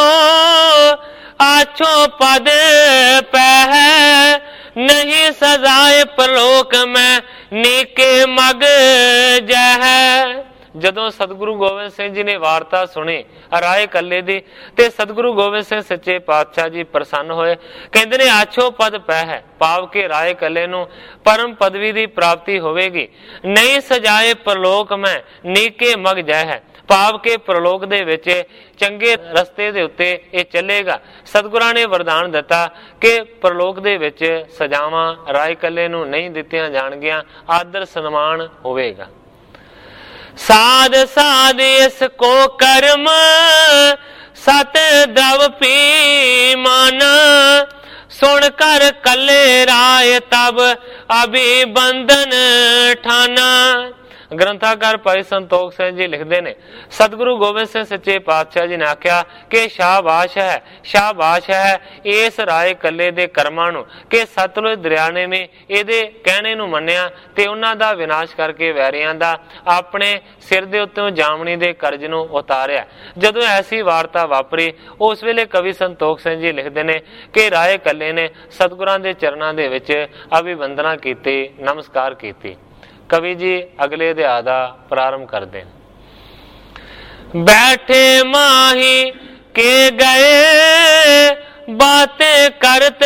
ਆਛੋ ਪਦ ਪਹਿ ਨਹੀਂ ਸਜ਼ਾਏ ਪਰਲੋਕ ਮੈਂ ਨੀਕੇ ਮਗ ਜਹ। ਜਦੋਂ ਸਤਿਗੁਰੂ ਗੋਬਿੰਦ ਸਿੰਘ ਜੀ ਨੇ ਵਾਰਤਾ ਸੁਣੀ ਰਾਏ ਕੱਲੇ ਦੀ ਤੇ ਸਤਿਗੁਰੂ ਗੋਬਿੰਦ ਸਿੰਘ ਸੱਚੇ ਪਾਤਸ਼ਾਹ ਜੀ ਪ੍ਰਸੰਨ ਹੋਏ। ਕਹਿੰਦੇ ਨੇ ਆਛੋ ਪਦ ਪੈ ਹੈ, ਭਾਵ ਕਿ ਰਾਏ ਕੱਲੇ ਨੂੰ ਪਰਮ ਪਦਵੀ ਦੀ ਪ੍ਰਾਪਤੀ ਹੋਵੇਗੀ। ਨਹੀਂ ਸਜਾਏ ਪਰਲੋਕ ਮੈਂ ਨੀਕੇ ਮਗ ਜੈ ਹੈ, ਭਾਵ ਕਿ ਪ੍ਰਲੋਕ ਦੇ ਵਿੱਚ ਚੰਗੇ ਰਸਤੇ ਦੇ ਉੱਤੇ ਇਹ ਚੱਲੇਗਾ। ਸਤਿਗੁਰਾਂ ਨੇ ਵਰਦਾਨ ਦਿੱਤਾ ਕਿ ਪ੍ਰਲੋਕ ਦੇ ਵਿੱਚ ਸਜ਼ਾਵਾਂ ਰਾਏ ਕੱਲੇ ਨੂੰ ਨਹੀਂ ਦਿੱਤੀਆਂ ਜਾਣਗੀਆਂ, ਆਦਰ ਸਨਮਾਨ ਹੋਵੇਗਾ। ਸਾਧ ਸਾਧ ਇਸ ਕੋ ਕਰਮ ਸਤ ਦਵ ਪੀ ਮਨ, ਸੁਣ ਕਰ ਕੱਲੇ ਰਾਏ ਤਬ ਅਭੀ ਬੰਧਨ ਠਾਨਾ। ਗ੍ਰੰਥਾਕਾਰ ਭਾਈ ਸੰਤੋਖ ਸਿੰਘ ਜੀ ਲਿਖਦੇ ਨੇ, ਸਤਿਗੁਰੂ ਗੋਬਿੰਦ ਸਿੰਘ ਸੱਚੇ ਪਾਤਸ਼ਾਹ ਜੀ ਨੇ ਆਖਿਆ ਕਿ ਸ਼ਾਬਾਸ਼ ਹੈ, ਸ਼ਾਬਾਸ਼ ਹੈ ਇਸ ਰਾਏ ਕੱਲੇ ਦੇ ਕਰਮਾਂ ਨੂੰ ਕਿ ਸਤਲੁਜ ਦਰਿਆ ਨੇ ਵੀ ਇਹਦੇ ਕਹਿਣੇ ਨੂੰ ਮੰਨਿਆ ਤੇ ਉਹਨਾਂ ਦਾ ਵਿਨਾਸ਼ ਕਰਕੇ ਵੈਰੀਆਂ ਦਾ ਆਪਣੇ ਸਿਰ ਦੇ ਉੱਤੇ ਜਾਮਣੀ ਦੇ ਕਰਜ਼ ਨੂੰ ਉਤਾਰਿਆ। ਜਦੋਂ ਐਸੀ ਵਾਰਤਾ ਵਾਪਰੀ ਉਸ ਵੇਲੇ ਕਵੀ ਸੰਤੋਖ ਸਿੰਘ ਜੀ ਲਿਖਦੇ ਨੇ ਕਿ ਰਾਏ ਕੱਲੇ ਨੇ ਸਤਿਗੁਰਾਂ ਦੇ ਚਰਨਾਂ ਦੇ ਵਿੱਚ ਅਭਿਵੰਦਨਾ ਕੀਤੀ, ਨਮਸਕਾਰ ਕੀਤੀ। ਕਵੀ ਜੀ ਅਗਲੇ ਅਧਿਆਇ ਦਾ ਪ੍ਰਾਰੰਭ ਕਰਦੇ ਨੇ। ਬੈਠੇ ਮਾਹੀ ਕੇ ਗਏ ਬਾतें ਕਰਤ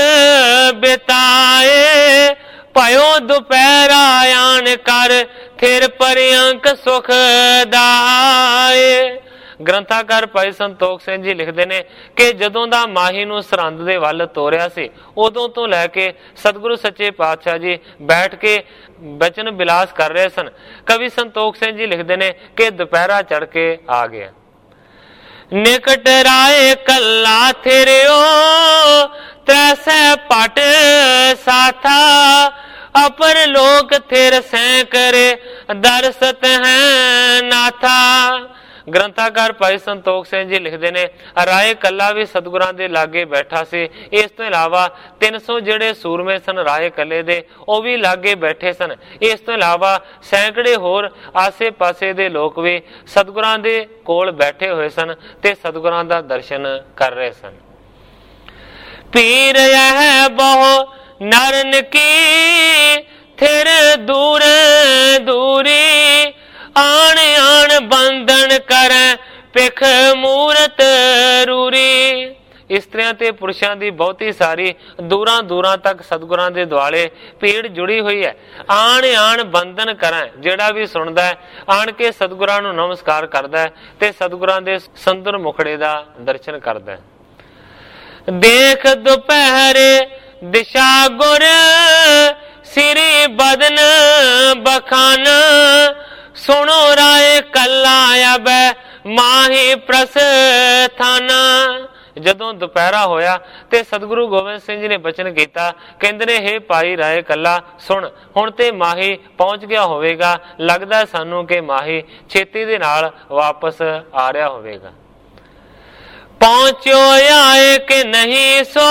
ਬਿਤਾਏ, ਭਇਓ ਦੁਪਹਿਰਾ ਆਣ ਕਰ ਫਿਰ ਪਰਿਅੰਕ ਸੁਖ ਦਾਏ। ਗ੍ਰੰਥਾਕਾਰ ਭਾਈ ਸੰਤੋਖ ਸਿੰਘ ਜੀ ਲਿਖਦੇ ਨੇ ਕਿ ਜਦੋਂ ਦਾ ਮਾਹੀ ਨੂੰ ਸਰਹੰਦ ਦੇ ਵੱਲ ਤੋਰਿਆ ਸੀ ਉਦੋਂ ਤੋਂ ਲੈ ਕੇ ਸਤਿਗੁਰੂ ਸੱਚੇ ਪਾਤਸ਼ਾਹ ਜੀ ਬੈਠ ਕੇ ਬਚਨ ਬਿਲਾਸ ਕਰ ਰਹੇ ਸਨ। ਕਵੀ ਸੰਤੋਖ ਸਿੰਘ ਜੀ ਲਿਖਦੇ ਨੇ ਕਿ ਦੁਪਹਿਰਾ ਚੜ ਕੇ ਆ ਗਿਆ। ਨਿਕਟ ਰਾਏ ਕੱਲਾ ਥਿਰਿਓ ਤ੍ਰੈਸੈ ਪਟ ਸਾਥਾ, ਅਪਰ ਲੋਕ ਥਿਰ ਸੈਂ ਕਰੇ ਦਰਸਤ ਹੈ ਨਾਥਾ। ਗ੍ਰੰਥਾਕਾਰ ਭਾਈ ਸੰਤੋਖ ਸਿੰਘ ਜੀ ਲਿਖਦੇ ਨੇ ਰਾਏ ਕੱਲਾ ਵੀ ਸਤਿਗੁਰਾਂ ਦੇ ਲਾਗੇ ਬੈਠਾ ਸੀ। ਇਸ ਤੋਂ ਇਲਾਵਾ ਤਿੰਨ ਸੌ ਜਿਹੜੇ ਸੂਰਮੇ ਸਨ ਰਾਏ ਕੱਲੇ ਦੇ ਉਹ ਵੀ ਲਾਗੇ ਬੈਠੇ ਸਨ। ਇਸ ਤੋਂ ਇਲਾਵਾ ਸੈਂਕੜੇ ਹੋਰ ਆਸੇ ਪਾਸੇ ਦੇ ਲੋਕ ਵੀ ਸਤਿਗੁਰਾਂ ਦੇ ਕੋਲ ਬੈਠੇ ਹੋਏ ਸਨ ਤੇ ਸਤਿਗੁਰਾਂ ਦਾ ਦਰਸ਼ਨ ਕਰ ਰਹੇ ਸਨ। ਪੀਰ ਇਹ ਬਹੁ ਨਰਨ ਕੀ ਥਿਰ ਦੂਰ ਦੂਰੀ, ਆਣ ਆਣ ਬੰਧਨ ਕਰੈ ਪਿਖ ਮੂਰਤ ਰੂਰੀ। ਇਸਤਰੀਆਂ ਤੇ ਪੁਰਸ਼ਾਂ ਦੀ ਬਹੁਤੀ ਸਾਰੀ ਦੂਰਾਂ ਦੂਰਾਂ ਤੱਕ ਸਤਿਗੁਰਾਂ ਦੇ ਦੁਆਲੇ ਭੀੜ ਜੁੜੀ ਹੋਈ ਹੈ। ਆਣ ਆਣ ਬੰਧਨ ਕਰੈ, ਜਿਹੜਾ ਵੀ ਸੁਣਦਾ ਹੈ ਆਣ ਕੇ ਸਤਿਗੁਰਾਂ ਨੂੰ ਨਮਸਕਾਰ ਕਰਦਾ ਹੈ ਤੇ ਸਤਿਗੁਰਾਂ ਦੇ ਸੁੰਦਰ ਮੁਖੜੇ ਦਾ ਦਰਸ਼ਨ ਕਰਦਾ ਹੈ। ਦੇਖ ਦੁਪਹਿਰੇ ਦਿਸ਼ਾ ਗੁਰ ਸਿਰੀ ਬਦਨ ਬਖਾਨਾ, ਸੁਣੋ ਰਾਏ ਕੱਲਾ ਅਬੈ ਮਾਹੀ ਪ੍ਰਸਥਾਨਾ। ਜਦੋਂ ਦੁਪਹਿਰਾ ਹੋਇਆ ਤੇ ਸਤਿਗੁਰੂ ਗੋਬਿੰਦ ਸਿੰਘ ਜੀ ਨੇ ਬਚਨ ਕੀਤਾ, ਕਹਿੰਦੇ ਨੇ ਹੇ ਭਾਈ ਰਾਏ ਕੱਲਾ ਸੁਣ, ਹੁਣ ਤੇ ਮਾਹੀ ਪਹੁੰਚ ਗਿਆ ਹੋਵੇਗਾ, ਲੱਗਦਾ ਸਾਨੂੰ ਕਿ ਮਾਹੀ ਛੇਤੀ ਦੇ ਨਾਲ ਵਾਪਸ ਆ ਰਿਹਾ ਹੋਵੇਗਾ। ਪਹੁੰਚਿਓ ਆਏ ਕਿ ਨਹੀਂ ਸੋ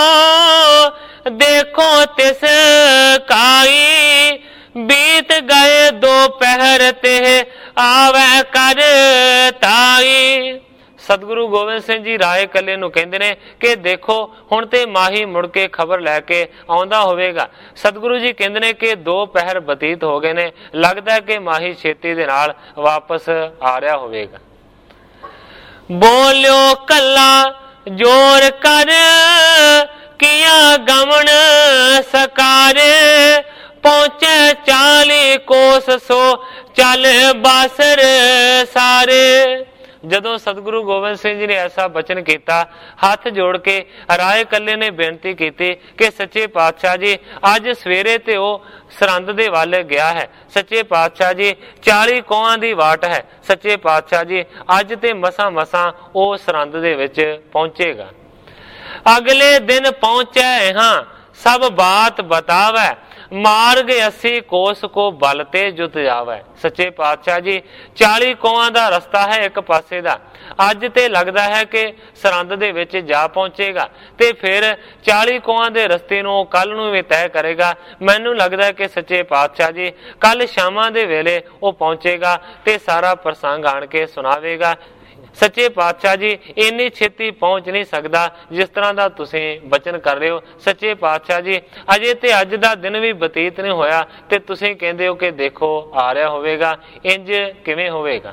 ਦੇਖੋ ਤਿਸ ਕਾਈ, ਬੀਤ ਗਏ ਦੁਪਹਿਰ ਤੇ ਆਵੈ ਕਰ ਤਾਈ। ਸਤਿਗੁਰੂ ਗੋਬਿੰਦ ਸਿੰਘ ਜੀ ਰਾਏ ਕੱਲੇ ਨੂੰ ਕਹਿੰਦੇ ਨੇ ਕਿ ਦੇਖੋ ਹੁਣ ਤੇ ਮਾਹੀ ਮੁੜ ਕੇ ਖਬਰ ਲੈ ਕੇ ਆਉਂਦਾ ਹੋਵੇਗਾ। ਸਤਿਗੁਰੂ ਜੀ ਕਹਿੰਦੇ ਨੇ ਕਿ ਦੋ ਪਹਿਰ ਬਤੀਤ ਹੋ ਗਏ ਨੇ, ਲੱਗਦਾ ਕਿ ਮਾਹੀ ਛੇਤੀ ਦੇ ਨਾਲ ਵਾਪਸ ਆ ਰਿਹਾ ਹੋਵੇਗਾ। बोलियो कला जोर कर किया गमन सकारे पहुंचे चाली कोस सो चल बासर सारे। ਜਦੋਂ ਸਤਿਗੁਰੂ ਗੋਬਿੰਦ ਸਿੰਘ ਜੀ ਨੇ ਐਸਾ ਬਚਨ ਕੀਤਾ, ਹੱਥ ਜੋੜ ਕੇ ਰਾਏ ਕੱਲੇ ਨੇ ਬੇਨਤੀ ਕੀਤੀ ਕਿ ਸੱਚੇ ਪਾਤਸ਼ਾਹ ਜੀ ਅੱਜ ਸਵੇਰੇ ਤੇ ਉਹ ਸਰਹੰਦ ਦੇ ਵੱਲ ਗਿਆ ਹੈ। ਸੱਚੇ ਪਾਤਸ਼ਾਹ ਜੀ ਚਾਲੀ ਕੋਹਾਂ ਦੀ ਵਾਟ ਹੈ। ਸੱਚੇ ਪਾਤਸ਼ਾਹ ਜੀ ਅੱਜ ਤੇ ਮਸਾਂ ਮਸਾਂ ਉਹ ਸਰਹੰਦ ਦੇ ਵਿੱਚ ਪਹੁੰਚੇਗਾ। ਅਗਲੇ ਦਿਨ ਪਹੁੰਚੇ ਹਾਂ ਸਭ ਬਾਤ ਬਤਾਵੈ मार्ग अस्सी कोस को बल ते जुत जावे। सच्चे पातशाह जी चाली कोहां दा रस्ता है एक पासे दा, अज ते लगदा है कि सरहंद दे विच जा पहुंचेगा ते फिर चाली कोहां दे रस्ते नूं कल नूं भी तय करेगा। मैनूं लगदा है कि सच्चे पातशाह जी कल शामां दे वेले वो पहुंचेगा ते सारा प्रसंग आण के सुनावेगा। सच्चे पातशाह जी इन्नी छेती पहुंच नहीं सकता जिस तरह का तुसीं बचन कर रहे हो। सच्चे पातशाह जी अजे ते अज दा दिन भी बतीत नहीं होया ते तुसीं कहंदे हो कि देखो आ रहा होवेगा, इंज किवें होवेगा।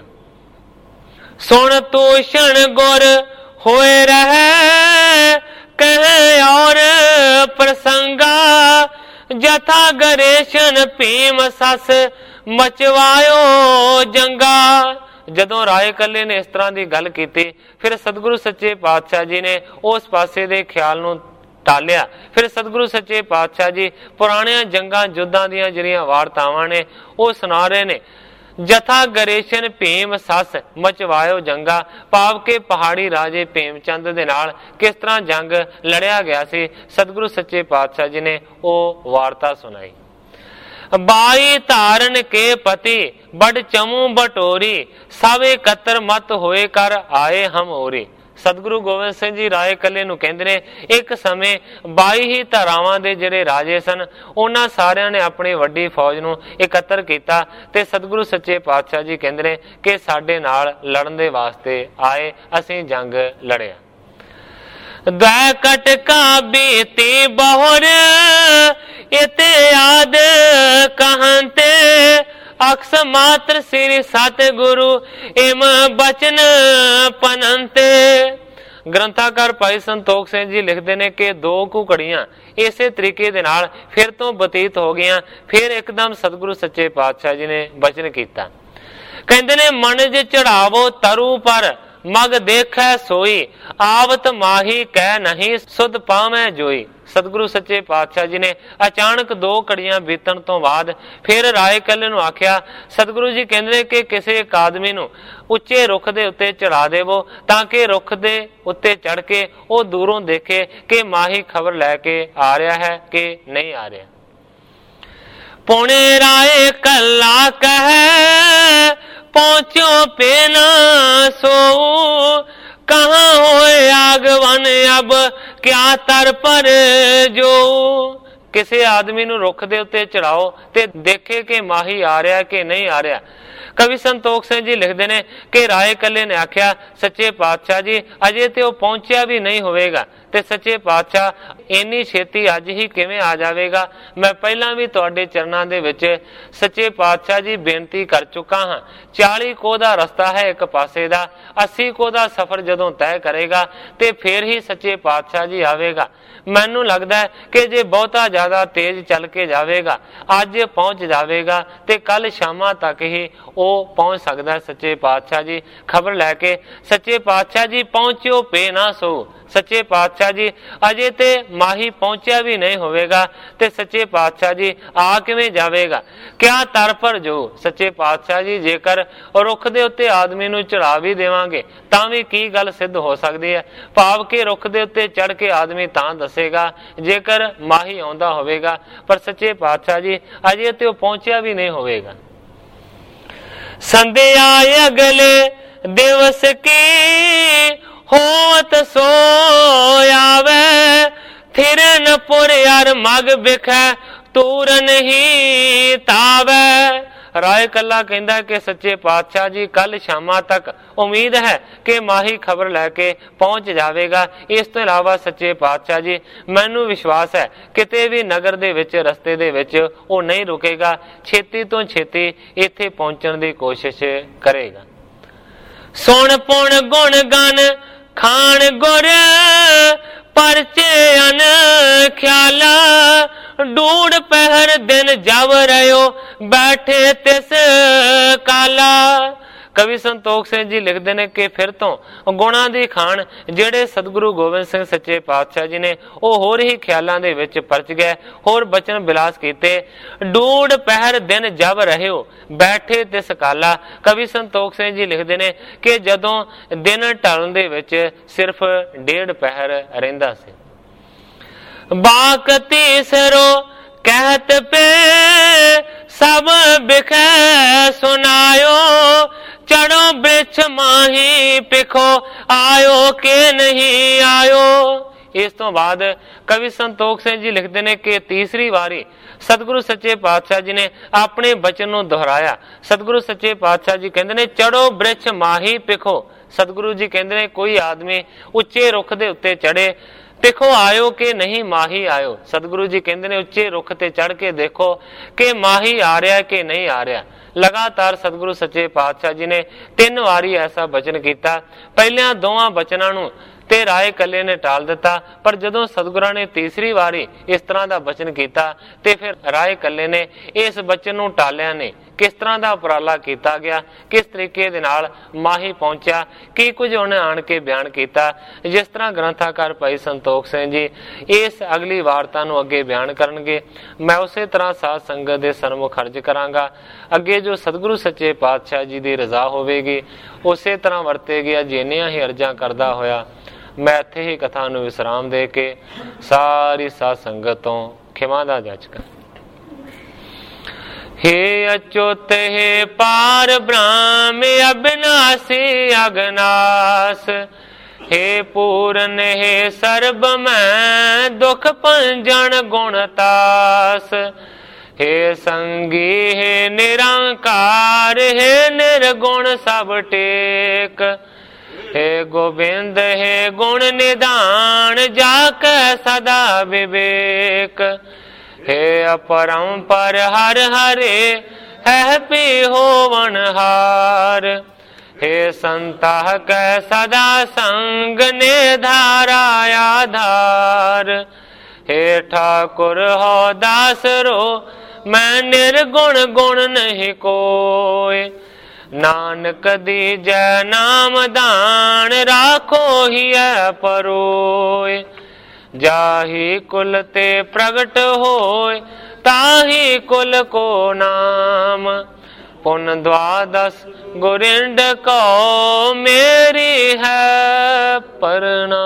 सुन तूषण गुर होए रहे कहे और प्रसंगा जथा गरेशन भीम सस मचवायो जंगा। ਜਦੋਂ ਰਾਏ ਕੱਲੇ ਨੇ ਇਸ ਤਰ੍ਹਾਂ ਦੀ ਗੱਲ ਕੀਤੀ, ਫਿਰ ਸਤਿਗੁਰੂ ਸੱਚੇ ਪਾਤਸ਼ਾਹ ਜੀ ਨੇ ਉਸ ਪਾਸੇ ਦੇ ਖਿਆਲ ਨੂੰ ਟਾਲਿਆ। ਫਿਰ ਸਤਿਗੁਰੂ ਸੱਚੇ ਪਾਤਸ਼ਾਹ ਜੀ ਪੁਰਾਣੀਆਂ ਜੰਗਾਂ ਯੁੱਧਾਂ ਦੀਆਂ ਜਿਹੜੀਆਂ ਵਾਰਤਾਵਾਂ ਨੇ ਉਹ ਸੁਣਾ ਰਹੇ ਨੇ। ਜਥਾ ਗਰੇਸ਼ਨ ਭੀਮ ਸੱਸ ਮਚਵਾਇਓ ਜੰਗਾ, ਭਾਵ ਕੇ ਪਹਾੜੀ ਰਾਜੇ ਭੀਮ ਚੰਦ ਦੇ ਨਾਲ ਕਿਸ ਤਰ੍ਹਾਂ ਜੰਗ ਲੜਿਆ ਗਿਆ ਸੀ। ਸਤਿਗੁਰੂ ਸੱਚੇ ਪਾਤਸ਼ਾਹ ਜੀ ਨੇ ਉਹ ਵਾਰਤਾ ਸੁਣਾਈ। बाई धारन के पति बड़ चमू बटोरी सब एकत्र मत होए कर आए हम ओरी। सतगुरु गोबिंद सिंह जी राय कले नूं कहंदे ने एक समय बाई ही धारावां दे जिहड़े राजे सन उन्हां सारियां ने अपनी वड्डी फौज नूं एकत्र कीता ते सतगुरु सच्चे पातशाह जी कहंदे ने कि साडे नाल लड़न दे वास्ते आए, असीं जंग लड़िया। दै कटका बीती बहुर इते आद कहते अक्स मात्र श्री सतगुरु इम बचन पनंते। ग्रंथाकार भाई संतोख सिंह जी लिखते हैं कि दो कु घड़ियां इसे तरीके दे नाल फिर तो बतीत हो गईयां। फिर एकदम सतगुरु सच्चे पातशाह जी ने बचन किया। कहते ने मनज चढ़ावो तरु पर मग देखै सोई आवत माही कह नहीं सुध पावै जोई। सतगुरु सच्चे पातशाह जी ने अचानक दो घड़ियां बीतण तो बाद फिर राय कले नूं आख्या। सतगुरु जी कहंदे कि किसी एक आदमी नूं उच्चे रुख दे उत्ते चढ़ा देवो ताकि रुख दे उत्ते चढ़ के वो दूरों देखे कि माही खबर लैके आ रहा है कि नहीं आ रहा। पुणे राय कला कह पहुंचो पेना सो कहाँ होए आगवन अब क्या तर पर जो। किसी आदमी नूं रुख दे उत्ते चढ़ाओ ते देखे कि माही आ रहा कि नहीं आ रहा। कवि संतोख सिंह जी लिखते हैं कि राय कले ने आख्या सच्चे पातशाह जी अजे ते वो पहुंचा भी नहीं होवेगा ते सच्चे पातशाह इन्नी छेती अज ही किवें आ जाएगा। मैं पहला भी तुहाडे चरनां दे विच सच्चे पातशाह जी बेनती कर चुका हाँ। चाली को दा रस्ता है एक पासे दा, अस्सी को दा सफर जदों तय करेगा ते फिर ही सच्चे पातशाह जी आवेगा। मैनूं लगदा है कि जे बहुता ज्यादा तेज चल के जावेगा अज पहुंच जावेगा ते कल शामां तक ही वो पहुंच सकदा है। सच्चे पातशाह जी खबर लैके सच्चे पातशाह जी पहुंचो पे ना सो। सच्चे पातशाह जी अजे ते माही पहुंचा भी नहीं होवेगा ते सच्चे पातशाह जी आ किवें जावेगा क्या तर पर जो। सच्चे पातशाह जी जेकर रुख दे उत्ते आदमी नूं चढ़ा भी देवांगे तां भी की गल सिद्ध हो सकदी है। भाव के रुख दे उत्ते चढ़ के आदमी तां दसेगा जेकर माही आउंदा होवेगा, पर सच्चे पातशाह जी अजे ते पहुंचा भी नहीं होवेगा। संध्या अगले दिवस की होत सो आवे थिरन पुर यार मग बिखै तूरन ही तावे। राय कला कहंदा कि सच्चे पातशाह जी कल शामां तक उम्मीद है कि माही खबर लैके पहुंच जावेगा। इस तो इलावा सच्चे पातशाह जी मैनू विश्वास है किते भी नगर दे विच रस्ते दे विच वो नहीं रुकेगा, छेती तो छेती इत्थे पहुंचण दी कोशिश करेगा। सुन पुण गुण गन खान गुर परचे अन ख्याला डूढ़ पहर दिन जब रहो बैठे तिस काला। कवि संतोख सिंह जी लिखते हैं कि फिर तो गुणा दी खान जेड़े सतगुरु गोबिंद सिंह सच्चे पातशाह जी ने वो होर ही ख्यालों दे विच परच गए, होर बचन बिलास किते। डूढ़ पहर दिन जब रहे हो बैठे तिस काला। कवि संतोख सिंह जी लिखते हैं कि जदों दिन ढलण दे विच सिर्फ डेढ़ पहर रहिंदा सी। बाक तीसरो कहत पे सब बिखै सुनायो चढ़ो वृक्ष माही पिखो आयो के नहीं आयो। इस तो बाद कवि संतोख सिंह जी लिखते हैं कि तीसरी बारी सतगुरु सच्चे पातशाह जी ने अपने बचन को दोहराया। सतगुरु सच्चे पातशाह जी कहते हैं चढ़ो वृक्ष माही पिखो। सतगुरु जी कहते हैं कोई आदमी उच्चे रुख दे उत्ते चढ़े देखो आयो कि नहीं माही आयो। सतगुरु जी कहते हैं उच्चे रुख ते चढ़ के देखो कि माही आ रहा कि नहीं आ रहा। लगातार सतगुरु सच्चे पातशाह जी ने तीन वारी ऐसा बचन किया। पहलिया दोवां बचनां नूं ते राय कले ने टाल दिता, पर जदों सतगुरां ने तीसरी वारी इस तरह का बचन किया ते फिर राय कले ने इस बचन नूं टालिया ने किस तरह का उपराला किया गया, किस तरीके दे नाल माही पहुंचा, की कुछ उन्हें आण के बयान किया। जिस तरह ग्रंथाकार भाई संतोख सिंह जी इस अगली वार्ता नूं अगे बयान करनगे, मैं उस तरह साध संगत दे सन्मुख अर्ज करांगा। अगे जो सतगुरु सच्चे पातशाह जी की रजा होवेगी उस तरह वरतेगी। अज इन्नियां ही अर्जां करदा होया मैं इत्थे ही कथा नूं विश्राम दे के सारी साध संगत तो खिमा दा जाचका। हे अच्युत हे पार ब्रह्म अविनाशी अगनास, हे पूर्ण हे सर्ब में दुख पंजन गुणतास, हे संगी हे निरंकार हे निर्गुण सब टेक, हे गोविंद हे गुण निधान जाके सदा विवेक, हे अपरंपर हर हरे है पी होवन हार, हे संता कै सदा संग ने धारा आधार, हे ठाकुर हो दास रो मैं निर्गुण गुण नहीं कोय, नानक दीजै नाम दान राखो ही परोय, जाही कुल ते प्रगट होय ताही कुल को नाम, पुन द्वादश गुरिंड को मेरी है प्रणाम।